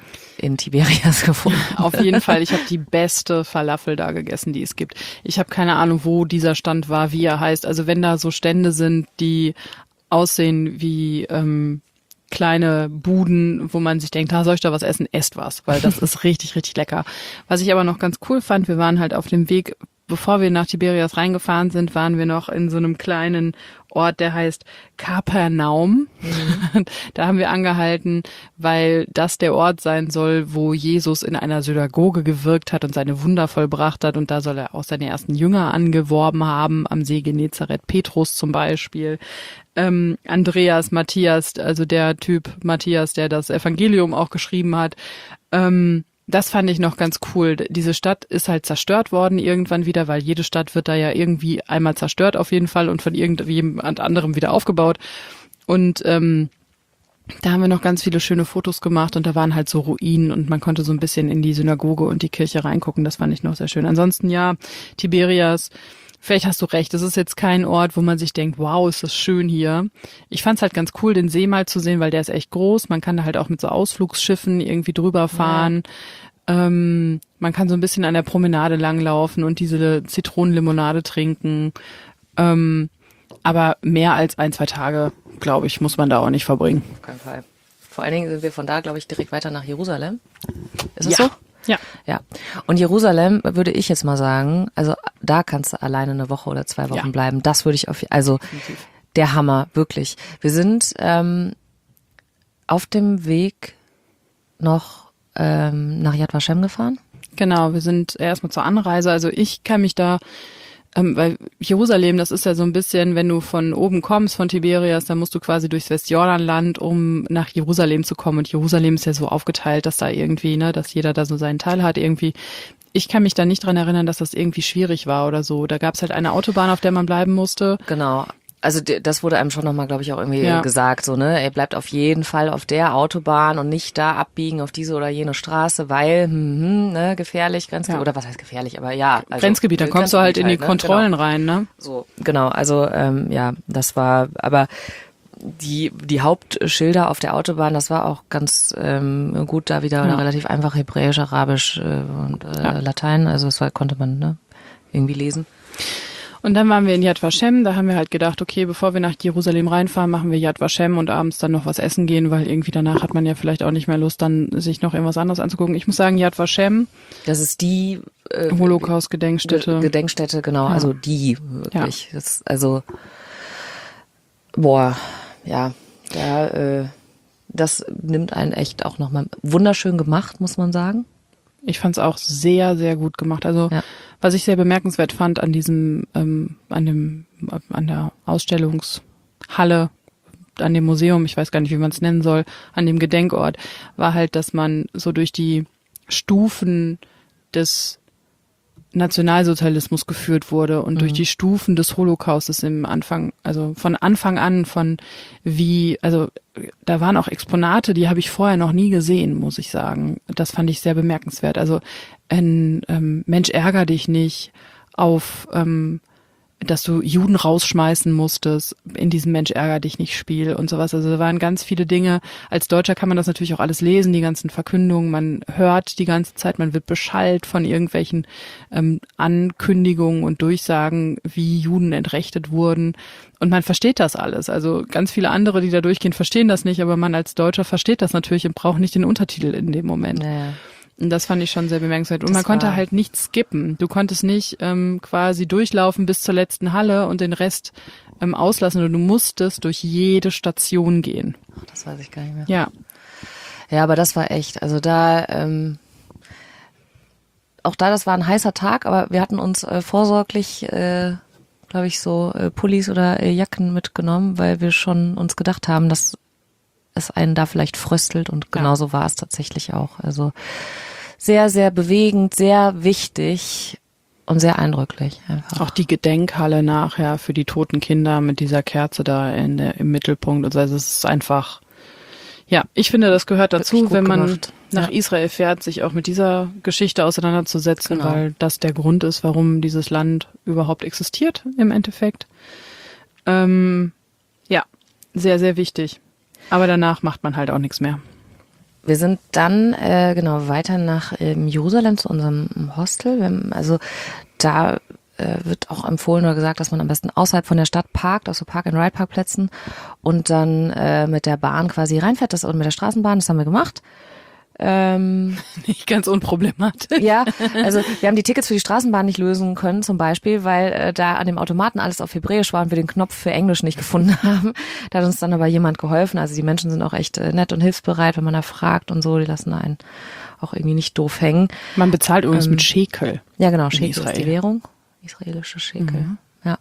in Tiberias gefunden. Auf jeden Fall, ich habe die beste Falafel da gegessen, die es gibt. Ich habe keine Ahnung, wo dieser Stand war, wie er heißt. Also wenn da so Stände sind, die aussehen wie ähm, kleine Buden, wo man sich denkt, da soll ich da was essen, esst was, weil das ist richtig, richtig lecker. Was ich aber noch ganz cool fand, wir waren halt auf dem Weg, bevor wir nach Tiberias reingefahren sind, waren wir noch in so einem kleinen Ort, der heißt Kapernaum. Mhm. Da haben wir angehalten, weil das der Ort sein soll, wo Jesus in einer Synagoge gewirkt hat und seine Wunder vollbracht hat. Und da soll er auch seine ersten Jünger angeworben haben, am See Genezareth, Petrus zum Beispiel. Ähm, Andreas, Matthias, also der Typ Matthias, der das Evangelium auch geschrieben hat. Ähm, Das fand ich noch ganz cool. Diese Stadt ist halt zerstört worden irgendwann wieder, weil jede Stadt wird da ja irgendwie einmal zerstört auf jeden Fall und von irgendjemand anderem wieder aufgebaut. Und ähm, da haben wir noch ganz viele schöne Fotos gemacht und da waren halt so Ruinen und man konnte so ein bisschen in die Synagoge und die Kirche reingucken. Das fand ich noch sehr schön. Ansonsten ja, Tiberias, vielleicht hast du recht, das ist jetzt kein Ort, wo man sich denkt, wow, ist das schön hier. Ich fand's halt ganz cool, den See mal zu sehen, weil der ist echt groß. Man kann da halt auch mit so Ausflugsschiffen irgendwie drüber fahren. Ja. Ähm, man kann so ein bisschen an der Promenade langlaufen und diese Zitronenlimonade trinken. Ähm, aber mehr als ein, zwei Tage, glaube ich, muss man da auch nicht verbringen. Auf keinen Fall. Vor allen Dingen sind wir von da, glaube ich, direkt weiter nach Jerusalem. Ist es Ja. so? Ja. Ja. Und Jerusalem würde ich jetzt mal sagen, also da kannst du alleine eine Woche oder zwei Wochen Ja. bleiben. Das würde ich auf, also der Hammer, wirklich. Wir sind ähm, auf dem Weg noch ähm, nach Yad Vashem gefahren. Genau, wir sind erstmal zur Anreise. Also ich kann mich da, ähm, weil Jerusalem, das ist ja so ein bisschen, wenn du von oben kommst, von Tiberias, dann musst du quasi durchs Westjordanland, um nach Jerusalem zu kommen. Und Jerusalem ist ja so aufgeteilt, dass da irgendwie, ne, dass jeder da so seinen Teil hat irgendwie. Ich kann mich da nicht dran erinnern, dass das irgendwie schwierig war oder so. Da gab es halt eine Autobahn, auf der man bleiben musste. Genau. Also d- das wurde einem schon nochmal, glaube ich, auch irgendwie Ja. gesagt, so, ne, er bleibt auf jeden Fall auf der Autobahn und nicht da abbiegen auf diese oder jene Straße, weil, hm, hm, ne, gefährlich, Grenzgebiet, Ja. oder was heißt gefährlich, aber ja. Also, Grenzgebiet, da kommst du halt in die ne? Kontrollen Genau. rein, ne? So, genau, also, ähm, ja, das war, aber die, die Hauptschilder auf der Autobahn, das war auch ganz ähm, gut da wieder, Ja. relativ einfach Hebräisch, Arabisch äh, und äh, Ja. Latein, also das war, konnte man, ne, irgendwie lesen. Und dann waren wir in Yad Vashem, da haben wir halt gedacht, okay, bevor wir nach Jerusalem reinfahren, machen wir Yad Vashem und abends dann noch was essen gehen, weil irgendwie danach hat man ja vielleicht auch nicht mehr Lust, dann sich noch irgendwas anderes anzugucken. Ich muss sagen, Yad Vashem, Das ist die äh, Holocaust-Gedenkstätte. Ge- Gedenkstätte, genau, Ja. also die wirklich. Das, also boah, ja, da, äh, das nimmt einen echt auch nochmal wunderschön gemacht, muss man sagen. Ich fand's auch sehr, sehr gut gemacht. Also Ja. was ich sehr bemerkenswert fand an diesem, ähm, an dem, an der Ausstellungshalle, an dem Museum, ich weiß gar nicht, wie man es nennen soll, an dem Gedenkort, war halt, dass man so durch die Stufen des Nationalsozialismus geführt wurde und mhm. durch die Stufen des Holocaustes im Anfang, also von Anfang an von wie, also da waren auch Exponate, die habe ich vorher noch nie gesehen, muss ich sagen. Das fand ich sehr bemerkenswert. Also ein ähm, Mensch ärger dich nicht auf, ähm, dass du Juden rausschmeißen musstest in diesem Mensch ärger dich nicht Spiel und sowas. Also da waren ganz viele Dinge. Als Deutscher kann man das natürlich auch alles lesen, die ganzen Verkündungen. Man hört die ganze Zeit, man wird beschallt von irgendwelchen ähm, Ankündigungen und Durchsagen, wie Juden entrechtet wurden. Und man versteht das alles. Also ganz viele andere, die da durchgehen, verstehen das nicht. Aber man als Deutscher versteht das natürlich und braucht nicht den Untertitel in dem Moment. Ja. Und das fand ich schon sehr bemerkenswert. Und Das man konnte war- halt nicht skippen. Du konntest nicht ähm, quasi durchlaufen bis zur letzten Halle und den Rest ähm, auslassen. Und du musstest durch jede Station gehen. Das weiß ich gar nicht mehr. Ja. Ja, aber das war echt, also da, ähm, auch da, das war ein heißer Tag, aber wir hatten uns äh, vorsorglich, äh, glaube ich, so äh, Pullis oder äh, Jacken mitgenommen, weil wir schon uns gedacht haben, dass es einen da vielleicht fröstelt und genauso ja. war es tatsächlich auch. Also sehr, sehr bewegend, sehr wichtig und sehr eindrücklich einfach. Auch die Gedenkhalle nachher für die toten Kinder mit dieser Kerze da in der, im Mittelpunkt. Und so. Also es ist einfach, ja, ich finde, das gehört dazu, wenn man gemacht. nach Ja. Israel fährt, sich auch mit dieser Geschichte auseinanderzusetzen, Genau. weil das der Grund ist, warum dieses Land überhaupt existiert im Endeffekt. Ähm, ja, sehr, sehr wichtig. Aber danach macht man halt auch nichts mehr. Wir sind dann äh, genau weiter nach ähm, Jerusalem zu unserem Hostel. Wir haben, also da äh, wird auch empfohlen oder gesagt, dass man am besten außerhalb von der Stadt parkt, auf so Park-and-Ride-Parkplätzen und dann äh, mit der Bahn quasi reinfährt, das und mit der Straßenbahn. Das haben wir gemacht. Ähm, Nicht ganz unproblematisch. ja, also wir haben die Tickets für die Straßenbahn nicht lösen können zum Beispiel, weil äh, da an dem Automaten alles auf Hebräisch war und wir den Knopf für Englisch nicht gefunden haben. Da hat uns dann aber jemand geholfen. Also die Menschen sind auch echt äh, nett und hilfsbereit, wenn man da fragt und so. Die lassen einen auch irgendwie nicht doof hängen. Man bezahlt übrigens Ähm, mit Shekel. Ja, genau, In Shekel ist Israel. die Währung. Israelische Shekel, Mhm. ja.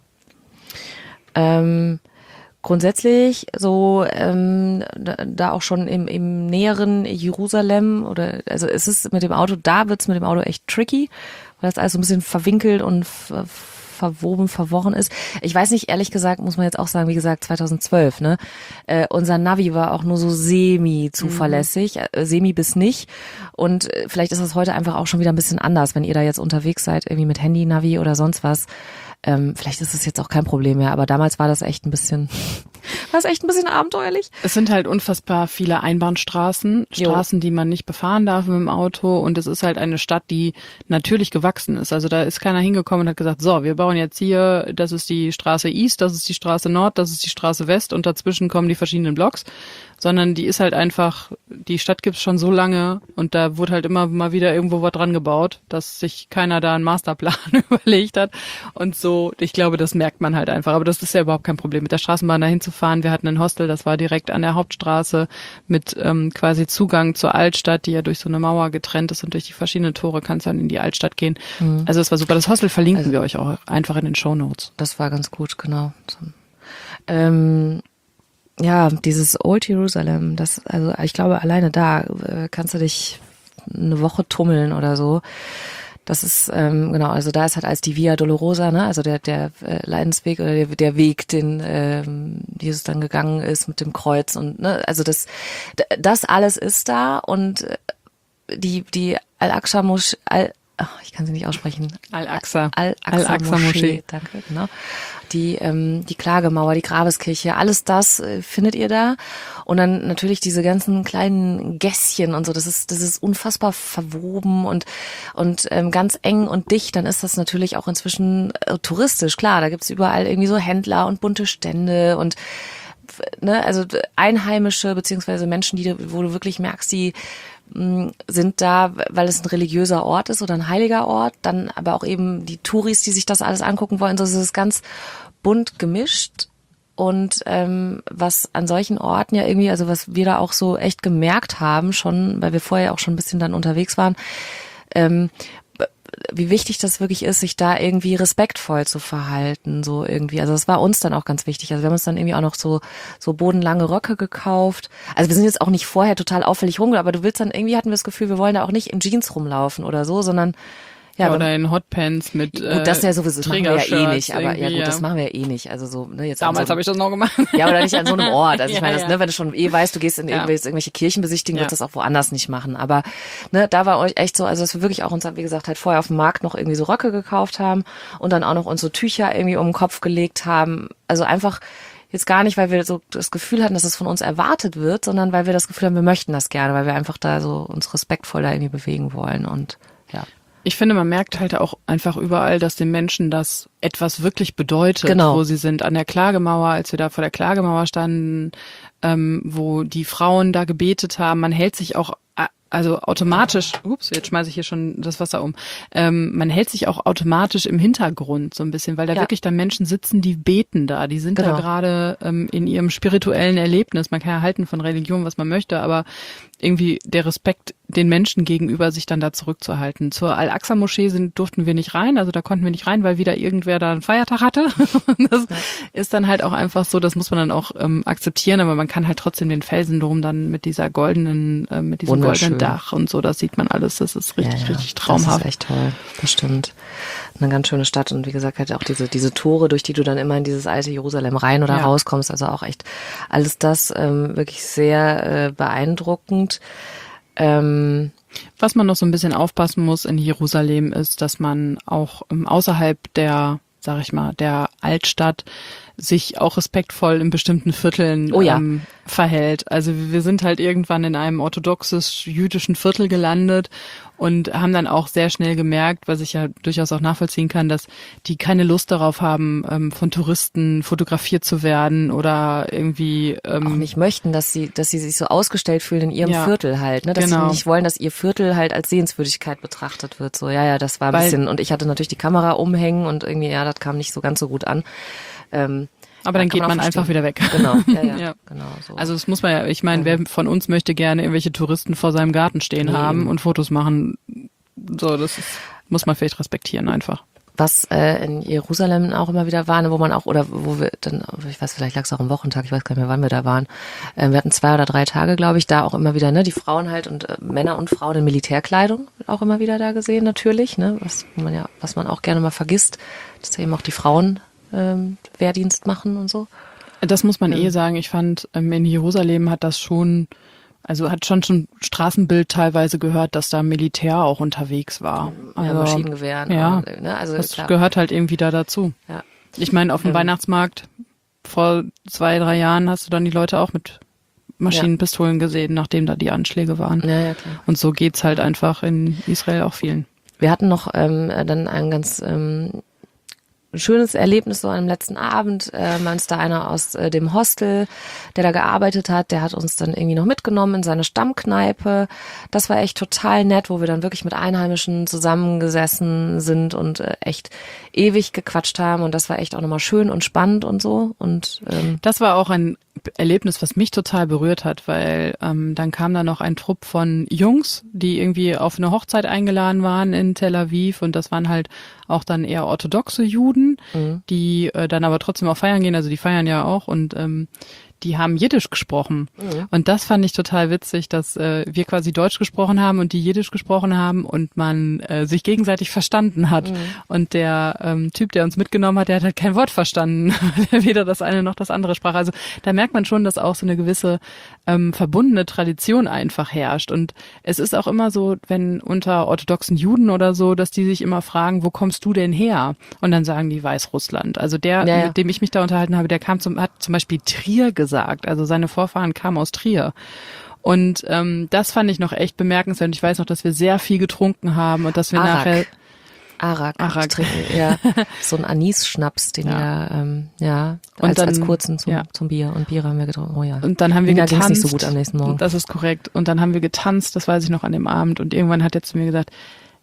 Ähm, grundsätzlich so ähm, da, da auch schon im, im näheren Jerusalem oder also es ist mit dem Auto, da wird's mit dem Auto echt tricky, weil das alles so ein bisschen verwinkelt und ver, verwoben, verworren ist. Ich weiß nicht, ehrlich gesagt, muss man jetzt auch sagen, wie gesagt, zweitausendzwölf, ne? Äh, unser Navi war auch nur so semi-zuverlässig, mhm. äh, semi bis nicht. Und äh, vielleicht ist das heute einfach auch schon wieder ein bisschen anders, wenn ihr da jetzt unterwegs seid, irgendwie mit Handy-Navi oder sonst was. Ähm, vielleicht ist es jetzt auch kein Problem mehr, aber damals war das echt ein bisschen, war es echt ein bisschen abenteuerlich. Es sind halt unfassbar viele Einbahnstraßen, Jo. Straßen, die man nicht befahren darf mit dem Auto, und es ist halt eine Stadt, die natürlich gewachsen ist. Also da ist keiner hingekommen und hat gesagt, so, wir bauen jetzt hier, das ist die Straße East, das ist die Straße Nord, das ist die Straße West und dazwischen kommen die verschiedenen Blocks, sondern die ist halt einfach, die Stadt gibt's schon so lange und da wurde halt immer mal wieder irgendwo was dran gebaut, dass sich keiner da einen Masterplan überlegt hat und so. Ich glaube, das merkt man halt einfach, aber das ist ja überhaupt kein Problem, mit der Straßenbahn dahin zu fahren. Wir hatten ein Hostel, das war direkt an der Hauptstraße mit ähm, quasi Zugang zur Altstadt, die ja durch so eine Mauer getrennt ist, und durch die verschiedenen Tore kannst du dann in die Altstadt gehen. Mhm. Also es war super. Das Hostel verlinken Also, wir euch auch einfach in den Shownotes. Das war ganz gut, genau. Ähm, ja, dieses Old Jerusalem, das, also ich glaube, alleine da äh, kannst du dich eine Woche tummeln oder so. Das ist, ähm, genau, also da ist halt als die Via Dolorosa, ne, also der, der äh, Leidensweg oder der, der Weg, den ähm, Jesus dann gegangen ist mit dem Kreuz und, ne, also das, das alles ist da und äh, die, die Al-Aqsa-Moschee, Al, ach, ich kann sie nicht aussprechen. Al-Aqsa. Al-Aqsa-Moschee, Al-Aqsa-Moschee. danke, genau. Die, ähm, die Klagemauer, die Grabeskirche, alles das äh, findet ihr da. Und dann natürlich diese ganzen kleinen Gässchen und so, das ist, das ist unfassbar verwoben und, und ähm, ganz eng und dicht. Dann ist das natürlich auch inzwischen äh, touristisch, klar, da gibt's überall irgendwie so Händler und bunte Stände und ne, also Einheimische beziehungsweise Menschen, die, wo du wirklich merkst, die mh, sind da, weil es ein religiöser Ort ist oder ein heiliger Ort, dann aber auch eben die Touris, die sich das alles angucken wollen, so ist es ganz bunt gemischt. Und ähm, was an solchen Orten ja irgendwie, also was wir da auch so echt gemerkt haben, schon, weil wir vorher auch schon ein bisschen dann unterwegs waren, ähm, wie wichtig das wirklich ist, sich da irgendwie respektvoll zu verhalten, so irgendwie. Also das war uns dann auch ganz wichtig. Also wir haben uns dann irgendwie auch noch so so bodenlange Röcke gekauft. Also wir sind jetzt auch nicht vorher total auffällig rumgelaufen, aber du willst dann irgendwie, hatten wir das Gefühl, wir wollen da auch nicht in Jeans rumlaufen oder so, sondern Ja, oder in Hotpants mit gut, das ist ja sowieso, das machen wir ja eh Trägershirts nicht, aber ja irgendwie, gut, das ja. machen wir ja eh nicht. Also so, ne, jetzt an Damals so, habe ich das noch gemacht. ja, oder nicht an so einem Ort. Also ich Ja, meine, das, ja. ne, wenn du schon eh weißt, du gehst in Ja. irgendwelche, irgendwelche Kirchen besichtigen, Ja. wird das auch woanders nicht machen. Aber ne, da war euch echt so, also dass wir wirklich auch uns, wie gesagt, halt vorher auf dem Markt noch irgendwie so Röcke gekauft haben und dann auch noch uns so Tücher irgendwie um den Kopf gelegt haben. Also einfach jetzt gar nicht, weil wir so das Gefühl hatten, dass es von uns erwartet wird, sondern weil wir das Gefühl haben, wir möchten das gerne, weil wir einfach da so uns respektvoll da irgendwie bewegen wollen und ja. Ich finde, man merkt halt auch einfach überall, dass den Menschen das etwas wirklich bedeutet, Genau. wo sie sind. An der Klagemauer, als wir da vor der Klagemauer standen, ähm, wo die Frauen da gebetet haben, man hält sich auch äh, also automatisch, ups, jetzt schmeiße ich hier schon das Wasser um, ähm, man hält sich auch automatisch im Hintergrund so ein bisschen, weil da Ja. wirklich da Menschen sitzen, die beten da, die sind Genau. da gerade ähm, in ihrem spirituellen Erlebnis. Man kann ja halten von Religion, was man möchte, aber irgendwie der Respekt den Menschen gegenüber, sich dann da zurückzuhalten. Zur Al-Aqsa-Moschee sind, durften wir nicht rein, also da konnten wir nicht rein, weil wieder irgendwer da einen Feiertag hatte. Das Ja. ist dann halt auch einfach so, das muss man dann auch ähm, akzeptieren, aber man kann halt trotzdem den Felsen drum dann mit dieser goldenen, äh, mit diesem Wunderschön. goldenen Dach und so, das sieht man alles, das ist richtig, ja, ja. richtig traumhaft. Das ist echt toll, das stimmt. Eine ganz schöne Stadt und wie gesagt halt auch diese diese Tore, durch die du dann immer in dieses alte Jerusalem rein oder Ja. rauskommst, also auch echt alles das ähm, wirklich sehr äh, beeindruckend. Ähm, Was man noch so ein bisschen aufpassen muss in Jerusalem ist, dass man auch ähm, außerhalb der, sag ich mal, der Altstadt sich auch respektvoll in bestimmten Vierteln Oh ja. ähm, verhält. Also wir sind halt irgendwann in einem orthodoxisch-jüdischen Viertel gelandet und haben dann auch sehr schnell gemerkt, was ich ja durchaus auch nachvollziehen kann, dass die keine Lust darauf haben, ähm, von Touristen fotografiert zu werden oder irgendwie ähm, auch nicht möchten, dass sie, dass sie sich so ausgestellt fühlen in ihrem Ja. Viertel halt, ne? Dass Genau. sie nicht wollen, dass ihr Viertel halt als Sehenswürdigkeit betrachtet wird. So, ja, ja, das war ein Weil- bisschen, und ich hatte natürlich die Kamera umhängen und irgendwie, ja, das kam nicht so ganz so gut an. Ähm, aber ja, dann kann geht man man auch einfach verstehen. wieder weg. Genau, ja, ja, Ja. genau so. Also das muss man ja, ich meine, wer von uns möchte gerne irgendwelche Touristen vor seinem Garten stehen Nee, haben eben. und Fotos machen. So, das ist, muss man vielleicht respektieren einfach. Was äh, in Jerusalem auch immer wieder war, ne, wo man auch, oder wo wir dann, ich weiß, vielleicht lag es auch am Wochentag, ich weiß gar nicht mehr, wann wir da waren. Äh, wir hatten zwei oder drei Tage, glaube ich, da auch immer wieder, ne, die Frauen halt und äh, Männer und Frauen in Militärkleidung auch immer wieder da gesehen, natürlich, ne, was man ja, was man auch gerne mal vergisst, dass da eben auch die Frauen ähm, Wehrdienst machen und so. Das muss man eh sagen. Ich fand, ähm, in Jerusalem hat das schon, also hat schon schon Straßenbild teilweise gehört, dass da Militär auch unterwegs war. Ja, Also, Maschinengewehren. ja, und, ne, also das klar. gehört halt irgendwie da dazu. Ja. Ich meine, auf dem Ähm. Weihnachtsmarkt vor zwei, drei Jahren hast du dann die Leute auch mit Maschinenpistolen gesehen, nachdem da die Anschläge waren. Ja, ja, klar. Und so geht's halt einfach in Israel auch vielen. Wir hatten noch ähm, dann ein ganz ähm, schönes Erlebnis so am letzten Abend. Äh, bei uns da einer aus äh, dem Hostel, der da gearbeitet hat, der hat uns dann irgendwie noch mitgenommen in seine Stammkneipe. Das war echt total nett, wo wir dann wirklich mit Einheimischen zusammengesessen sind und äh, echt ewig gequatscht haben. Und das war echt auch nochmal schön und spannend und so. Und ähm, Das war auch ein Erlebnis, was mich total berührt hat, weil ähm, dann kam da noch ein Trupp von Jungs, die irgendwie auf eine Hochzeit eingeladen waren in Tel Aviv und das waren halt auch dann eher orthodoxe Juden, Mhm. die äh, dann aber trotzdem auch feiern gehen, also die feiern ja auch und ähm, die haben Jiddisch gesprochen. Mhm. Und das fand ich total witzig, dass äh, wir quasi Deutsch gesprochen haben und die Jiddisch gesprochen haben und man äh, sich gegenseitig verstanden hat. Mhm. Und der ähm, Typ, der uns mitgenommen hat, der hat halt kein Wort verstanden, weil er weder das eine noch das andere sprach. Also da merkt man schon, dass auch so eine gewisse ähm, verbundene Tradition einfach herrscht. Und es ist auch immer so, wenn unter orthodoxen Juden oder so, dass die sich immer fragen, wo kommst du denn her? Und dann sagen die Weißrussland. Also der, Ja, ja. mit dem ich mich da unterhalten habe, der kam zum, hat zum Beispiel Trier gesagt. Also seine Vorfahren kamen aus Trier. Und ähm, das fand ich noch echt bemerkenswert. Und ich weiß noch, dass wir sehr viel getrunken haben und dass wir Arak. nachher Arak, Arak. trinken, ja. So ein Anis-Schnaps, den Ja. wir, ähm, ja, Und als, dann- als kurzen zum, ja. zum Bier. Und Bier haben wir getrunken, oh ja. Und dann haben wir Nina ging's getanzt. nicht so gut am nächsten Morgen. Das ist korrekt. Und dann haben wir getanzt, das weiß ich noch an dem Abend. Und irgendwann hat er zu mir gesagt,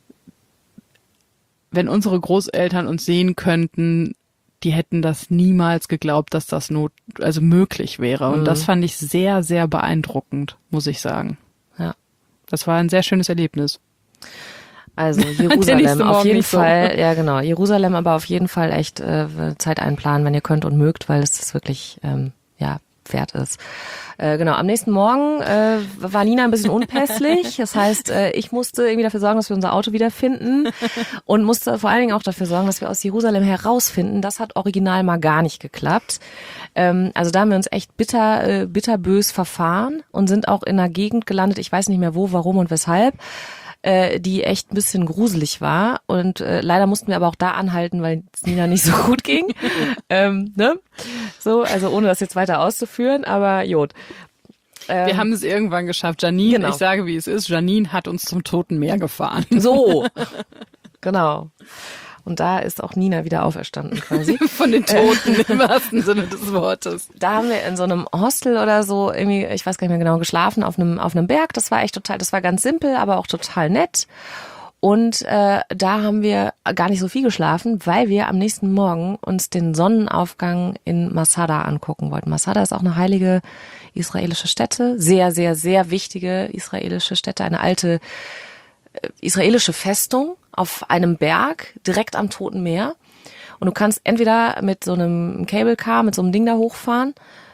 wenn unsere Großeltern uns sehen könnten, die hätten das niemals geglaubt, dass das not, also möglich wäre. Und Mhm. das fand ich sehr, sehr beeindruckend, muss ich sagen. Ja. Das war ein sehr schönes Erlebnis. Also nächste Jerusalem auf Morgen jeden nicht so. Fall, ja genau, Jerusalem aber auf jeden Fall echt äh, Zeit einplanen, wenn ihr könnt und mögt, weil es ist wirklich, ähm, ja, wert ist. Äh, genau, am nächsten Morgen äh, war Nina ein bisschen unpässlich. Das heißt, äh, ich musste irgendwie dafür sorgen, dass wir unser Auto wiederfinden und musste vor allen Dingen auch dafür sorgen, dass wir aus Jerusalem herausfinden. Das hat original mal gar nicht geklappt. Ähm, also da haben wir uns echt bitter, äh, bitterbös verfahren und sind auch in einer Gegend gelandet. Ich weiß nicht mehr wo, warum und weshalb. Äh, die echt ein bisschen gruselig war und äh, leider mussten wir aber auch da anhalten, weil es Nina nicht so gut ging. ähm, ne? So, also ohne das jetzt weiter auszuführen, aber Jod. Ähm, wir haben es irgendwann geschafft. Janine, genau. Ich sage, wie es ist, Janine hat uns zum Toten Meer gefahren. So, genau. Und da ist auch Nina wieder auferstanden quasi. Von den Toten im wahrsten Sinne des Wortes. Da haben wir in so einem Hostel oder so irgendwie, ich weiß gar nicht mehr genau, geschlafen auf einem auf einem Berg. Das war echt total, das war ganz simpel, aber auch total nett. Und äh, da haben wir gar nicht so viel geschlafen, weil wir am nächsten Morgen uns den Sonnenaufgang in Masada angucken wollten. Masada ist auch eine heilige israelische Stätte, sehr, sehr, sehr wichtige israelische Stätte, eine alte äh, israelische Festung auf einem Berg direkt am Toten Meer. Und du kannst entweder mit so einem Cable Car, mit so einem Ding da hochfahren,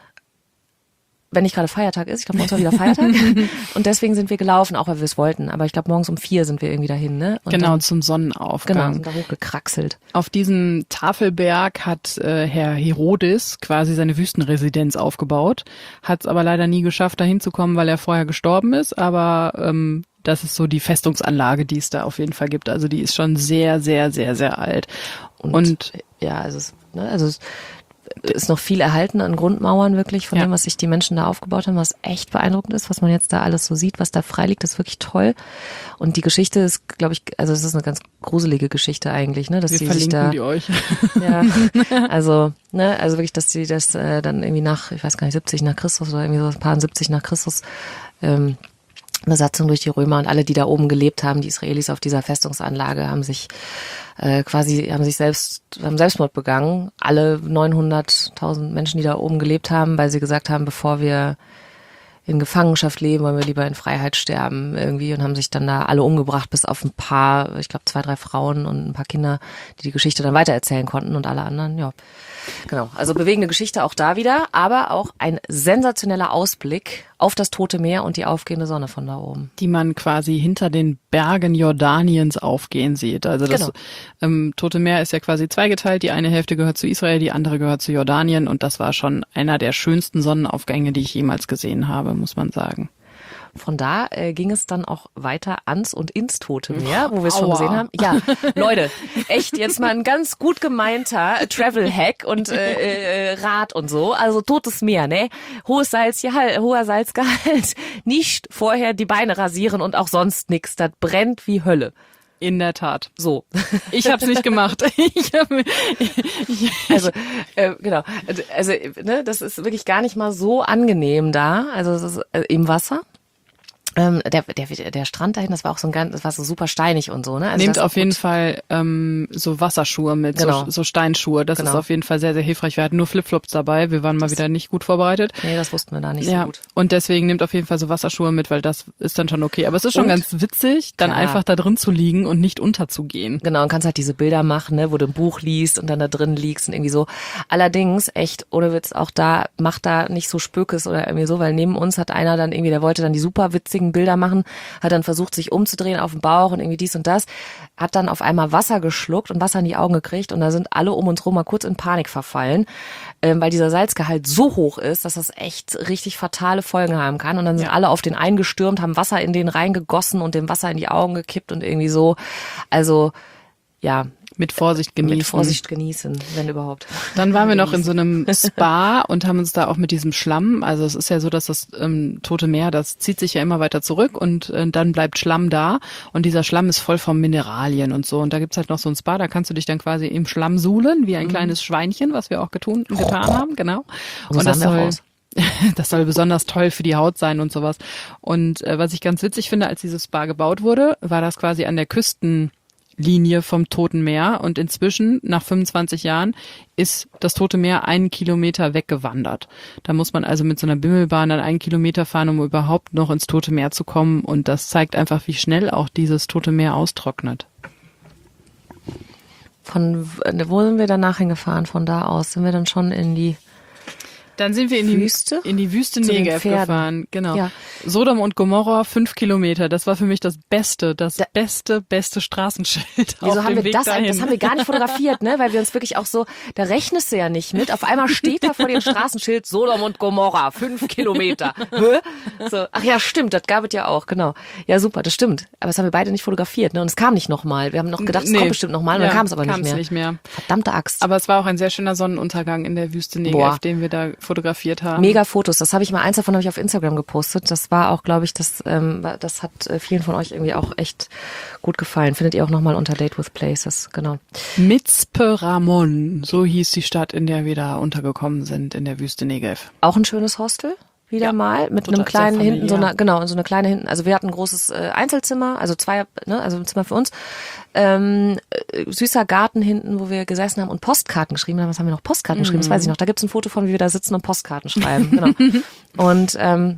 wenn nicht gerade Feiertag ist. Ich glaube, morgens war wieder Feiertag. Und deswegen sind wir gelaufen, auch weil wir es wollten. Aber ich glaube, morgens um vier sind wir irgendwie dahin, ne? Und genau, dann, zum Sonnenaufgang. Genau, sind da hochgekraxelt. Auf diesem Tafelberg hat äh, Herr Herodes quasi seine Wüstenresidenz aufgebaut, hat es aber leider nie geschafft, da hinzukommen, weil er vorher gestorben ist. Aber ähm, das ist so die Festungsanlage, die es da auf jeden Fall gibt. Also die ist schon sehr, sehr, sehr, sehr alt. Und, Und ja, also es, ne, also es ist noch viel erhalten an Grundmauern wirklich von ja. dem, was sich die Menschen da aufgebaut haben, was echt beeindruckend ist, was man jetzt da alles so sieht, was da frei liegt, ist wirklich toll. Und die Geschichte ist, glaube ich, also es ist eine ganz gruselige Geschichte eigentlich, ne, dass wir die verlinken sich da, die euch. ja, also, ne, also wirklich, dass die das äh, dann irgendwie nach, ich weiß gar nicht, siebzig nach Christus oder irgendwie so ein paar siebzig nach Christus, ähm, Besatzung durch die Römer und alle, die da oben gelebt haben, die Israelis auf dieser Festungsanlage, haben sich äh, quasi, haben sich selbst, haben Selbstmord begangen. Alle neunhunderttausend Menschen, die da oben gelebt haben, weil sie gesagt haben, bevor wir in Gefangenschaft leben, wollen wir lieber in Freiheit sterben irgendwie und haben sich dann da alle umgebracht, bis auf ein paar, ich glaube zwei, drei Frauen und ein paar Kinder, die die Geschichte dann weitererzählen konnten und alle anderen, ja. Genau, also bewegende Geschichte auch da wieder, aber auch ein sensationeller Ausblick auf das Tote Meer und die aufgehende Sonne von da oben. Die man quasi hinter den Bergen Jordaniens aufgehen sieht. Also das Genau. ähm, Tote Meer ist ja quasi zweigeteilt. Die eine Hälfte gehört zu Israel, die andere gehört zu Jordanien. Und das war schon einer der schönsten Sonnenaufgänge, die ich jemals gesehen habe, muss man sagen. Von da äh, ging es dann auch weiter ans und ins Tote Meer, wo wir es schon Aua. gesehen haben. Ja, Leute, echt jetzt mal ein ganz gut gemeinter Travel-Hack und äh, äh, Rat und so. Also Totes Meer, ne? Hohes Salzgehalt, hoher Salzgehalt. Nicht vorher die Beine rasieren und auch sonst nix. Das brennt wie Hölle. In der Tat. So. Ich habe es nicht gemacht. Ich hab, ich, Also äh, genau, also ne, das ist wirklich gar nicht mal so angenehm da. Also es ist äh, im Wasser. Ähm, der, der, der Strand dahin, das war auch so ein ganz, das war so super steinig und so, ne? Also Nehmt das auf jeden Fall ähm, so Wasserschuhe mit, Genau. so, so Steinschuhe. Das Genau. ist auf jeden Fall sehr, sehr hilfreich. Wir hatten nur Flipflops dabei. Wir waren mal wieder nicht gut vorbereitet. Nee, das wussten wir da nicht Ja, so gut. und deswegen nehmt auf jeden Fall so Wasserschuhe mit, weil das ist dann schon okay. Aber es ist schon Und? ganz witzig, dann Klar. einfach da drin zu liegen und nicht unterzugehen. Genau, und kannst halt diese Bilder machen, ne, wo du ein Buch liest und dann da drin liegst und irgendwie so. Allerdings, echt, ohne Witz, auch da, macht da nicht so Spökes oder irgendwie so, weil neben uns hat einer dann irgendwie, der wollte dann die super witzigen Bilder machen, hat dann versucht, sich umzudrehen auf den Bauch und irgendwie dies und das, hat dann auf einmal Wasser geschluckt und Wasser in die Augen gekriegt und da sind alle um uns rum mal kurz in Panik verfallen, ähm, weil dieser Salzgehalt so hoch ist, dass das echt richtig fatale Folgen haben kann und dann sind Ja. alle auf den eingestürmt, haben Wasser in den reingegossen und dem Wasser in die Augen gekippt und irgendwie so, also ja, Mit Vorsicht genießen. mit Vorsicht genießen, wenn überhaupt. Dann waren wir noch in so einem Spa und haben uns da auch mit diesem Schlamm, also es ist ja so, dass das ähm, Tote Meer, das zieht sich ja immer weiter zurück und äh, dann bleibt Schlamm da und dieser Schlamm ist voll von Mineralien und so und da gibt's halt noch so ein Spa, da kannst du dich dann quasi im Schlamm suhlen, wie ein mhm. kleines Schweinchen, was wir auch getun, getan haben, genau. So und das sahen wir soll, aus. das soll besonders toll für die Haut sein und sowas. Und äh, was ich ganz witzig finde, als dieses Spa gebaut wurde, war das quasi an der Küsten Linie vom Toten Meer und inzwischen, nach fünfundzwanzig Jahren, ist das Tote Meer einen Kilometer weggewandert. Da muss man also mit so einer Bimmelbahn dann einen Kilometer fahren, um überhaupt noch ins Tote Meer zu kommen und das zeigt einfach, wie schnell auch dieses Tote Meer austrocknet. Von wo sind wir danach hingefahren? Von da aus sind wir dann schon in die Dann sind wir in die Wüste, in die Wüste zu den Negev Pferden. gefahren. Genau. Ja. Sodom und Gomorra, fünf Kilometer. Das war für mich das Beste, das Da- beste, beste Straßenschild Wieso auf haben dem wir Weg das dahin. eigentlich? Das haben wir gar nicht fotografiert, ne? Weil wir uns wirklich auch so, da rechnest du ja nicht mit. Auf einmal steht da vor dem Straßenschild Sodom und Gomorra, fünf Kilometer. Hä? So, ach ja, stimmt, das gab es ja auch, genau. Ja, super, das stimmt. Aber das haben wir beide nicht fotografiert, ne? Und es kam nicht nochmal. Wir haben noch gedacht, es Nee. kommt bestimmt nochmal, und dann Ja, kam es aber nicht kam's mehr. nicht mehr. Verdammte Axt. Aber es war auch ein sehr schöner Sonnenuntergang in der Wüste Negev, Boah. den wir da fotografiert haben. Mega Fotos, das habe ich mal, eins davon habe ich auf Instagram gepostet. Das war auch, glaube ich, das, ähm, das hat äh, vielen von euch irgendwie auch echt gut gefallen. Findet ihr auch nochmal unter Date with Places, genau. Mitzpe Ramon, so hieß die Stadt, in der wir da untergekommen sind, in der Wüste Negev. Auch ein schönes Hostel, wieder Ja, mal, mit total, einem kleinen sehr hinten, so familiär. einer, genau, so eine kleine hinten, also wir hatten ein großes äh, Einzelzimmer, also zwei, ne, also ein Zimmer für uns, ähm, äh, süßer Garten hinten, wo wir gesessen haben und Postkarten geschrieben haben. Was haben wir noch? Postkarten geschrieben, das weiß ich noch. Da gibt's ein Foto von, wie wir da sitzen und Postkarten schreiben, genau. Und, ähm,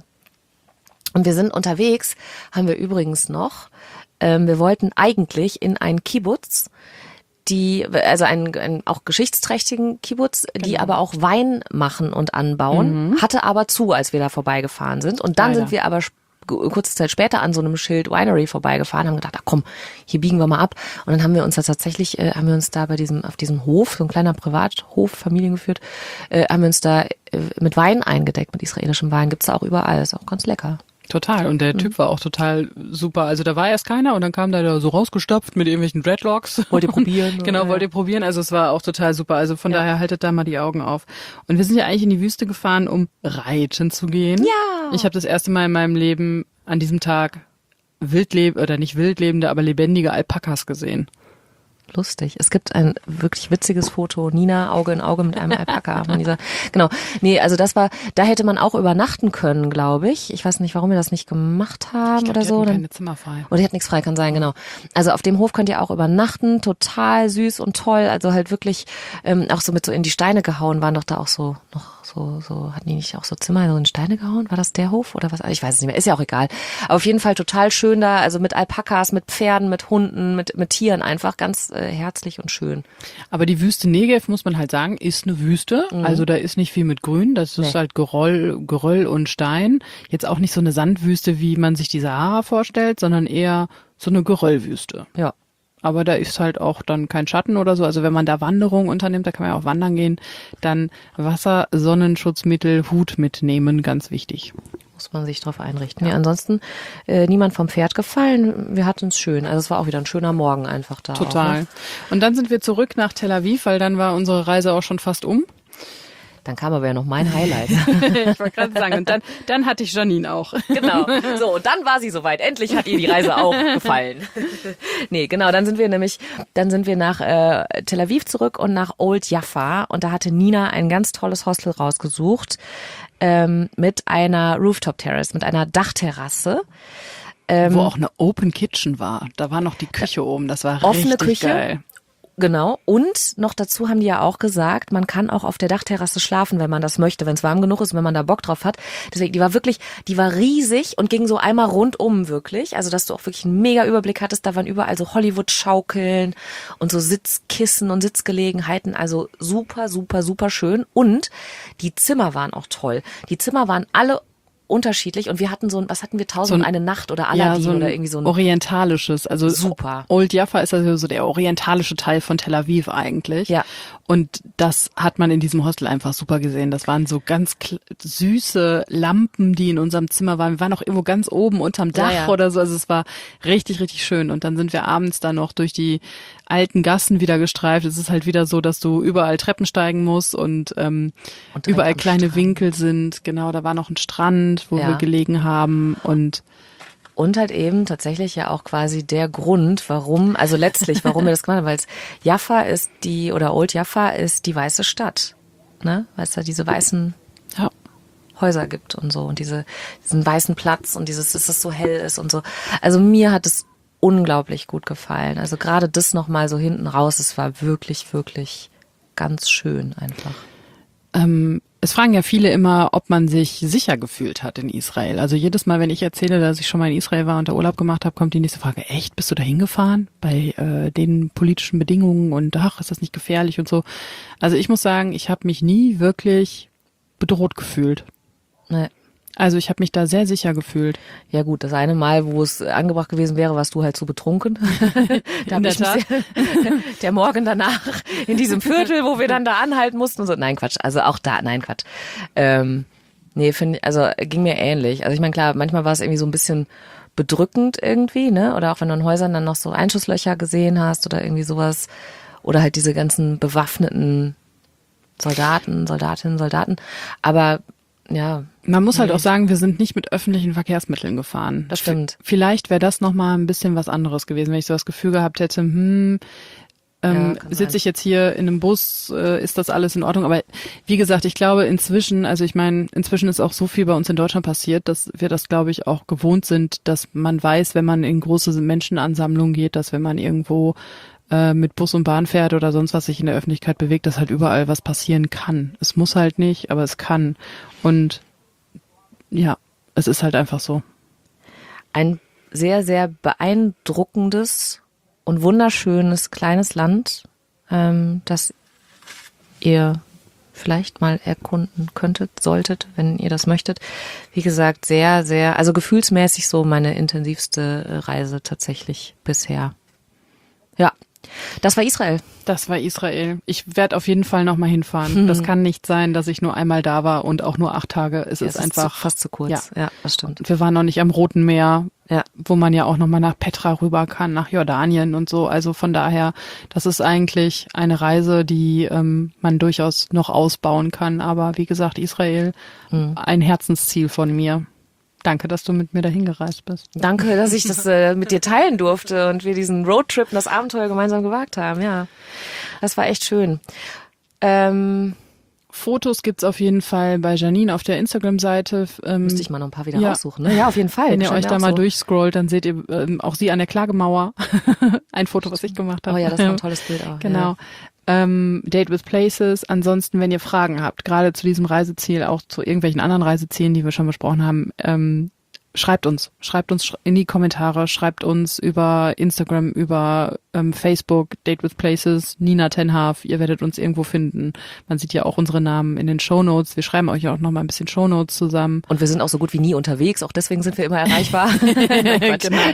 und wir sind unterwegs, haben wir übrigens noch, ähm, wir wollten eigentlich in einen Kibbutz, die, also einen, einen auch geschichtsträchtigen Kibbutz, die aber auch Wein machen und anbauen, hatte aber zu, als wir da vorbeigefahren sind. Und dann Leider. sind wir aber sp- kurze Zeit später an so einem Schild Winery vorbeigefahren, haben gedacht, ach komm, hier biegen wir mal ab. Und dann haben wir uns da tatsächlich, äh, haben wir uns da bei diesem, auf diesem Hof, so ein kleiner Privathof, familiengeführt, äh, haben wir uns da äh, mit Wein eingedeckt, mit israelischem Wein. Gibt's da auch überall, ist auch ganz lecker. Total. Und der Mhm. Typ war auch total super. Also da war erst keiner und dann kam der da so rausgestopft mit irgendwelchen Dreadlocks. Wollt ihr probieren? Genau, Ja. wollt ihr probieren. Also es war auch total super. Also von Ja. daher haltet da mal die Augen auf. Und wir sind ja eigentlich in die Wüste gefahren, um reiten zu gehen. Ja. Ich habe das erste Mal in meinem Leben an diesem Tag wildleb oder nicht wildlebende, aber lebendige Alpakas gesehen. Lustig. Es gibt ein wirklich witziges Foto, Nina Auge in Auge mit einem Alpaka. Von dieser, genau. Nee, also das war, da hätte man auch übernachten können, glaube ich. Ich weiß nicht, warum wir das nicht gemacht haben Ich glaub, oder die so. hatten Dann, keine Zimmer frei. oder die hat nichts frei, kann sein, genau. Also auf dem Hof könnt ihr auch übernachten, total süß und toll. Also halt wirklich ähm, auch so mit so in die Steine gehauen, waren doch da auch so noch so, so, hatten die nicht auch so Zimmer so in Steine gehauen? War das der Hof oder was? Ich weiß es nicht mehr, ist ja auch egal. Aber auf jeden Fall total schön da, also mit Alpakas, mit Pferden, mit Hunden, mit, mit Tieren einfach ganz äh, herzlich und schön. Aber die Wüste Negev, muss man halt sagen, ist eine Wüste. Also da ist nicht viel mit Grün. Das ist Nee. halt Geröll, Geröll und Stein. Jetzt auch nicht so eine Sandwüste, wie man sich die Sahara vorstellt, sondern eher so eine Geröllwüste. Ja. Aber da ist halt auch dann kein Schatten oder so. Also wenn man da Wanderung unternimmt, da kann man ja auch wandern gehen, dann Wasser, Sonnenschutzmittel, Hut mitnehmen, ganz wichtig. Muss man sich drauf einrichten. Ja, ansonsten äh, niemand vom Pferd gefallen. Wir hatten es schön. Also es war auch wieder ein schöner Morgen einfach da. Auch, Total. ne? Und dann sind wir zurück nach Tel Aviv, weil dann war unsere Reise auch schon fast um. Dann kam aber ja noch mein Highlight. Ich wollte gerade sagen, und dann, dann hatte ich Janine auch. Genau. So, und dann war sie soweit. Endlich hat ihr die Reise auch gefallen. Nee, genau, dann sind wir nämlich, dann sind wir nach äh, Tel Aviv zurück und nach Old Jaffa. Und da hatte Nina ein ganz tolles Hostel rausgesucht ähm, mit einer Rooftop Terrace, mit einer Dachterrasse. Ähm, Wo auch eine Open Kitchen war. Da war noch die Küche oben. Das war offene richtig Küche. geil. Genau. Und noch dazu haben die ja auch gesagt, man kann auch auf der Dachterrasse schlafen, wenn man das möchte, wenn es warm genug ist, wenn man da Bock drauf hat. Deswegen, die war wirklich, die war riesig und ging so einmal rundum wirklich. Also, dass du auch wirklich einen mega Überblick hattest. Da waren überall so Hollywood-Schaukeln und so Sitzkissen und Sitzgelegenheiten. Also super, super, super schön. Und die Zimmer waren auch toll. Die Zimmer waren alle unterschiedlich und wir hatten so ein, was hatten wir, tausend So ein- und eine Nacht oder Aladdin Ja, so ein oder irgendwie so ein orientalisches. Also Super. Old Jaffa ist also so der orientalische Teil von Tel Aviv eigentlich. Ja. Und das hat man in diesem Hostel einfach super gesehen. Das waren so ganz kl- süße Lampen, die in unserem Zimmer waren. Wir waren auch irgendwo ganz oben unterm Dach Ja, ja. oder so. Also es war richtig, richtig schön. Und dann sind wir abends da noch durch die alten Gassen wieder gestreift. Es ist halt wieder so, dass du überall Treppen steigen musst und, ähm, Und direkt überall am kleine Strand. Winkel sind. Genau, da war noch ein Strand, wo Ja. wir gelegen haben und Und halt eben tatsächlich ja auch quasi der Grund, warum, also letztlich, warum wir das gemacht haben, weil es Jaffa ist die, oder Old Jaffa ist die weiße Stadt, ne? Weil es da diese weißen ja. Häuser gibt und so und diese, diesen weißen Platz und dieses, dass es so hell ist und so. Also mir hat es unglaublich gut gefallen. Also gerade das nochmal so hinten raus, es war wirklich, wirklich ganz schön einfach. Ähm, es fragen ja viele immer, ob man sich sicher gefühlt hat in Israel. Also jedes Mal, wenn ich erzähle, dass ich schon mal in Israel war und da Urlaub gemacht habe, kommt die nächste Frage, echt, bist du da hingefahren? Bei äh, den politischen Bedingungen und ach, ist das nicht gefährlich und so. Also ich muss sagen, ich habe mich nie wirklich bedroht gefühlt. Nee. Also ich habe mich da sehr sicher gefühlt. Ja gut, das eine Mal, wo es angebracht gewesen wäre, warst du halt zu betrunken. Da In der ich mich Tat. sehr, der Morgen danach in diesem Viertel, wo wir dann da anhalten mussten und so. Nein, Quatsch. Also auch da, nein, Quatsch. Ähm, nee, finde also ging mir ähnlich. Also ich meine, klar, manchmal war es irgendwie so ein bisschen bedrückend irgendwie, ne? Oder auch wenn du in Häusern dann noch so Einschusslöcher gesehen hast oder irgendwie sowas. Oder halt diese ganzen bewaffneten Soldaten, Soldatinnen, Soldaten. Aber ja. Man muss halt nee. auch sagen, wir sind nicht mit öffentlichen Verkehrsmitteln gefahren. Das stimmt. V- Vielleicht wäre das nochmal ein bisschen was anderes gewesen, wenn ich so das Gefühl gehabt hätte, hm, ähm, Ja, kann sitze sein. ich jetzt hier in einem Bus, äh, ist das alles in Ordnung? Aber wie gesagt, ich glaube inzwischen, also ich meine, inzwischen ist auch so viel bei uns in Deutschland passiert, dass wir das, glaube ich, auch gewohnt sind, dass man weiß, wenn man in große Menschenansammlungen geht, dass wenn man irgendwo äh, mit Bus und Bahn fährt oder sonst was sich in der Öffentlichkeit bewegt, dass halt überall was passieren kann. Es muss halt nicht, aber es kann. Und ja, es ist halt einfach so. Ein sehr, sehr beeindruckendes und wunderschönes kleines Land, ähm, das ihr vielleicht mal erkunden könntet, solltet, wenn ihr das möchtet. Wie gesagt, sehr, sehr, also gefühlsmäßig so meine intensivste Reise tatsächlich bisher. Ja, das war Israel. Das war Israel. Ich werde auf jeden Fall nochmal hinfahren. Das kann nicht sein, dass ich nur einmal da war und auch nur acht Tage. Es Ja, ist es einfach zu, fast zu kurz. Ja. Ja, das stimmt. Wir waren noch nicht am Roten Meer, Ja. wo man ja auch nochmal nach Petra rüber kann, nach Jordanien und so. Also von daher, das ist eigentlich eine Reise, die ähm, man durchaus noch ausbauen kann. Aber wie gesagt, Israel, Mhm. ein Herzensziel von mir. Danke, dass du mit mir dahin gereist bist. Danke, dass ich das äh, mit dir teilen durfte und wir diesen Roadtrip und das Abenteuer gemeinsam gewagt haben. Ja, das war echt schön. Ähm, Fotos gibt's auf jeden Fall bei Janine auf der Instagram-Seite. Ähm, müsste ich mal noch ein paar wieder ja. raussuchen. Ne? Ja, auf jeden Fall. Wenn ihr Scheint euch mir da auch mal so. durchscrollt, dann seht ihr ähm, auch sie an der Klagemauer. Ein Foto, was ich gemacht habe. Oh ja, das war ein tolles Bild auch. Genau. Ja. Ähm, Date with Places. Ansonsten, wenn ihr Fragen habt, gerade zu diesem Reiseziel, auch zu irgendwelchen anderen Reisezielen, die wir schon besprochen haben, ähm, schreibt uns. Schreibt uns in die Kommentare, schreibt uns über Instagram, über ähm, Facebook, Date with Places, Nina Tenhaf. Ihr werdet uns irgendwo finden. Man sieht ja auch unsere Namen in den Shownotes. Wir schreiben euch auch noch mal ein bisschen Shownotes zusammen. Und wir sind auch so gut wie nie unterwegs, auch deswegen sind wir immer erreichbar. Nein, Quatsch. Genau.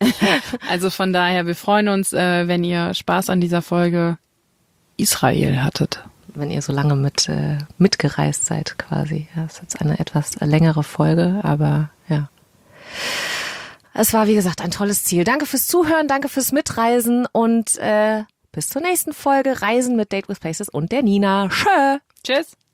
Also von daher, wir freuen uns, äh, wenn ihr Spaß an dieser Folge Israel hattet. Wenn ihr so lange mit äh, mitgereist seid quasi. Ja, das ist jetzt eine etwas längere Folge, aber ja. Es war, wie gesagt, ein tolles Ziel. Danke fürs Zuhören, danke fürs Mitreisen und äh, bis zur nächsten Folge Reisen mit Date with Places und der Nina. Tschö! Tschüss!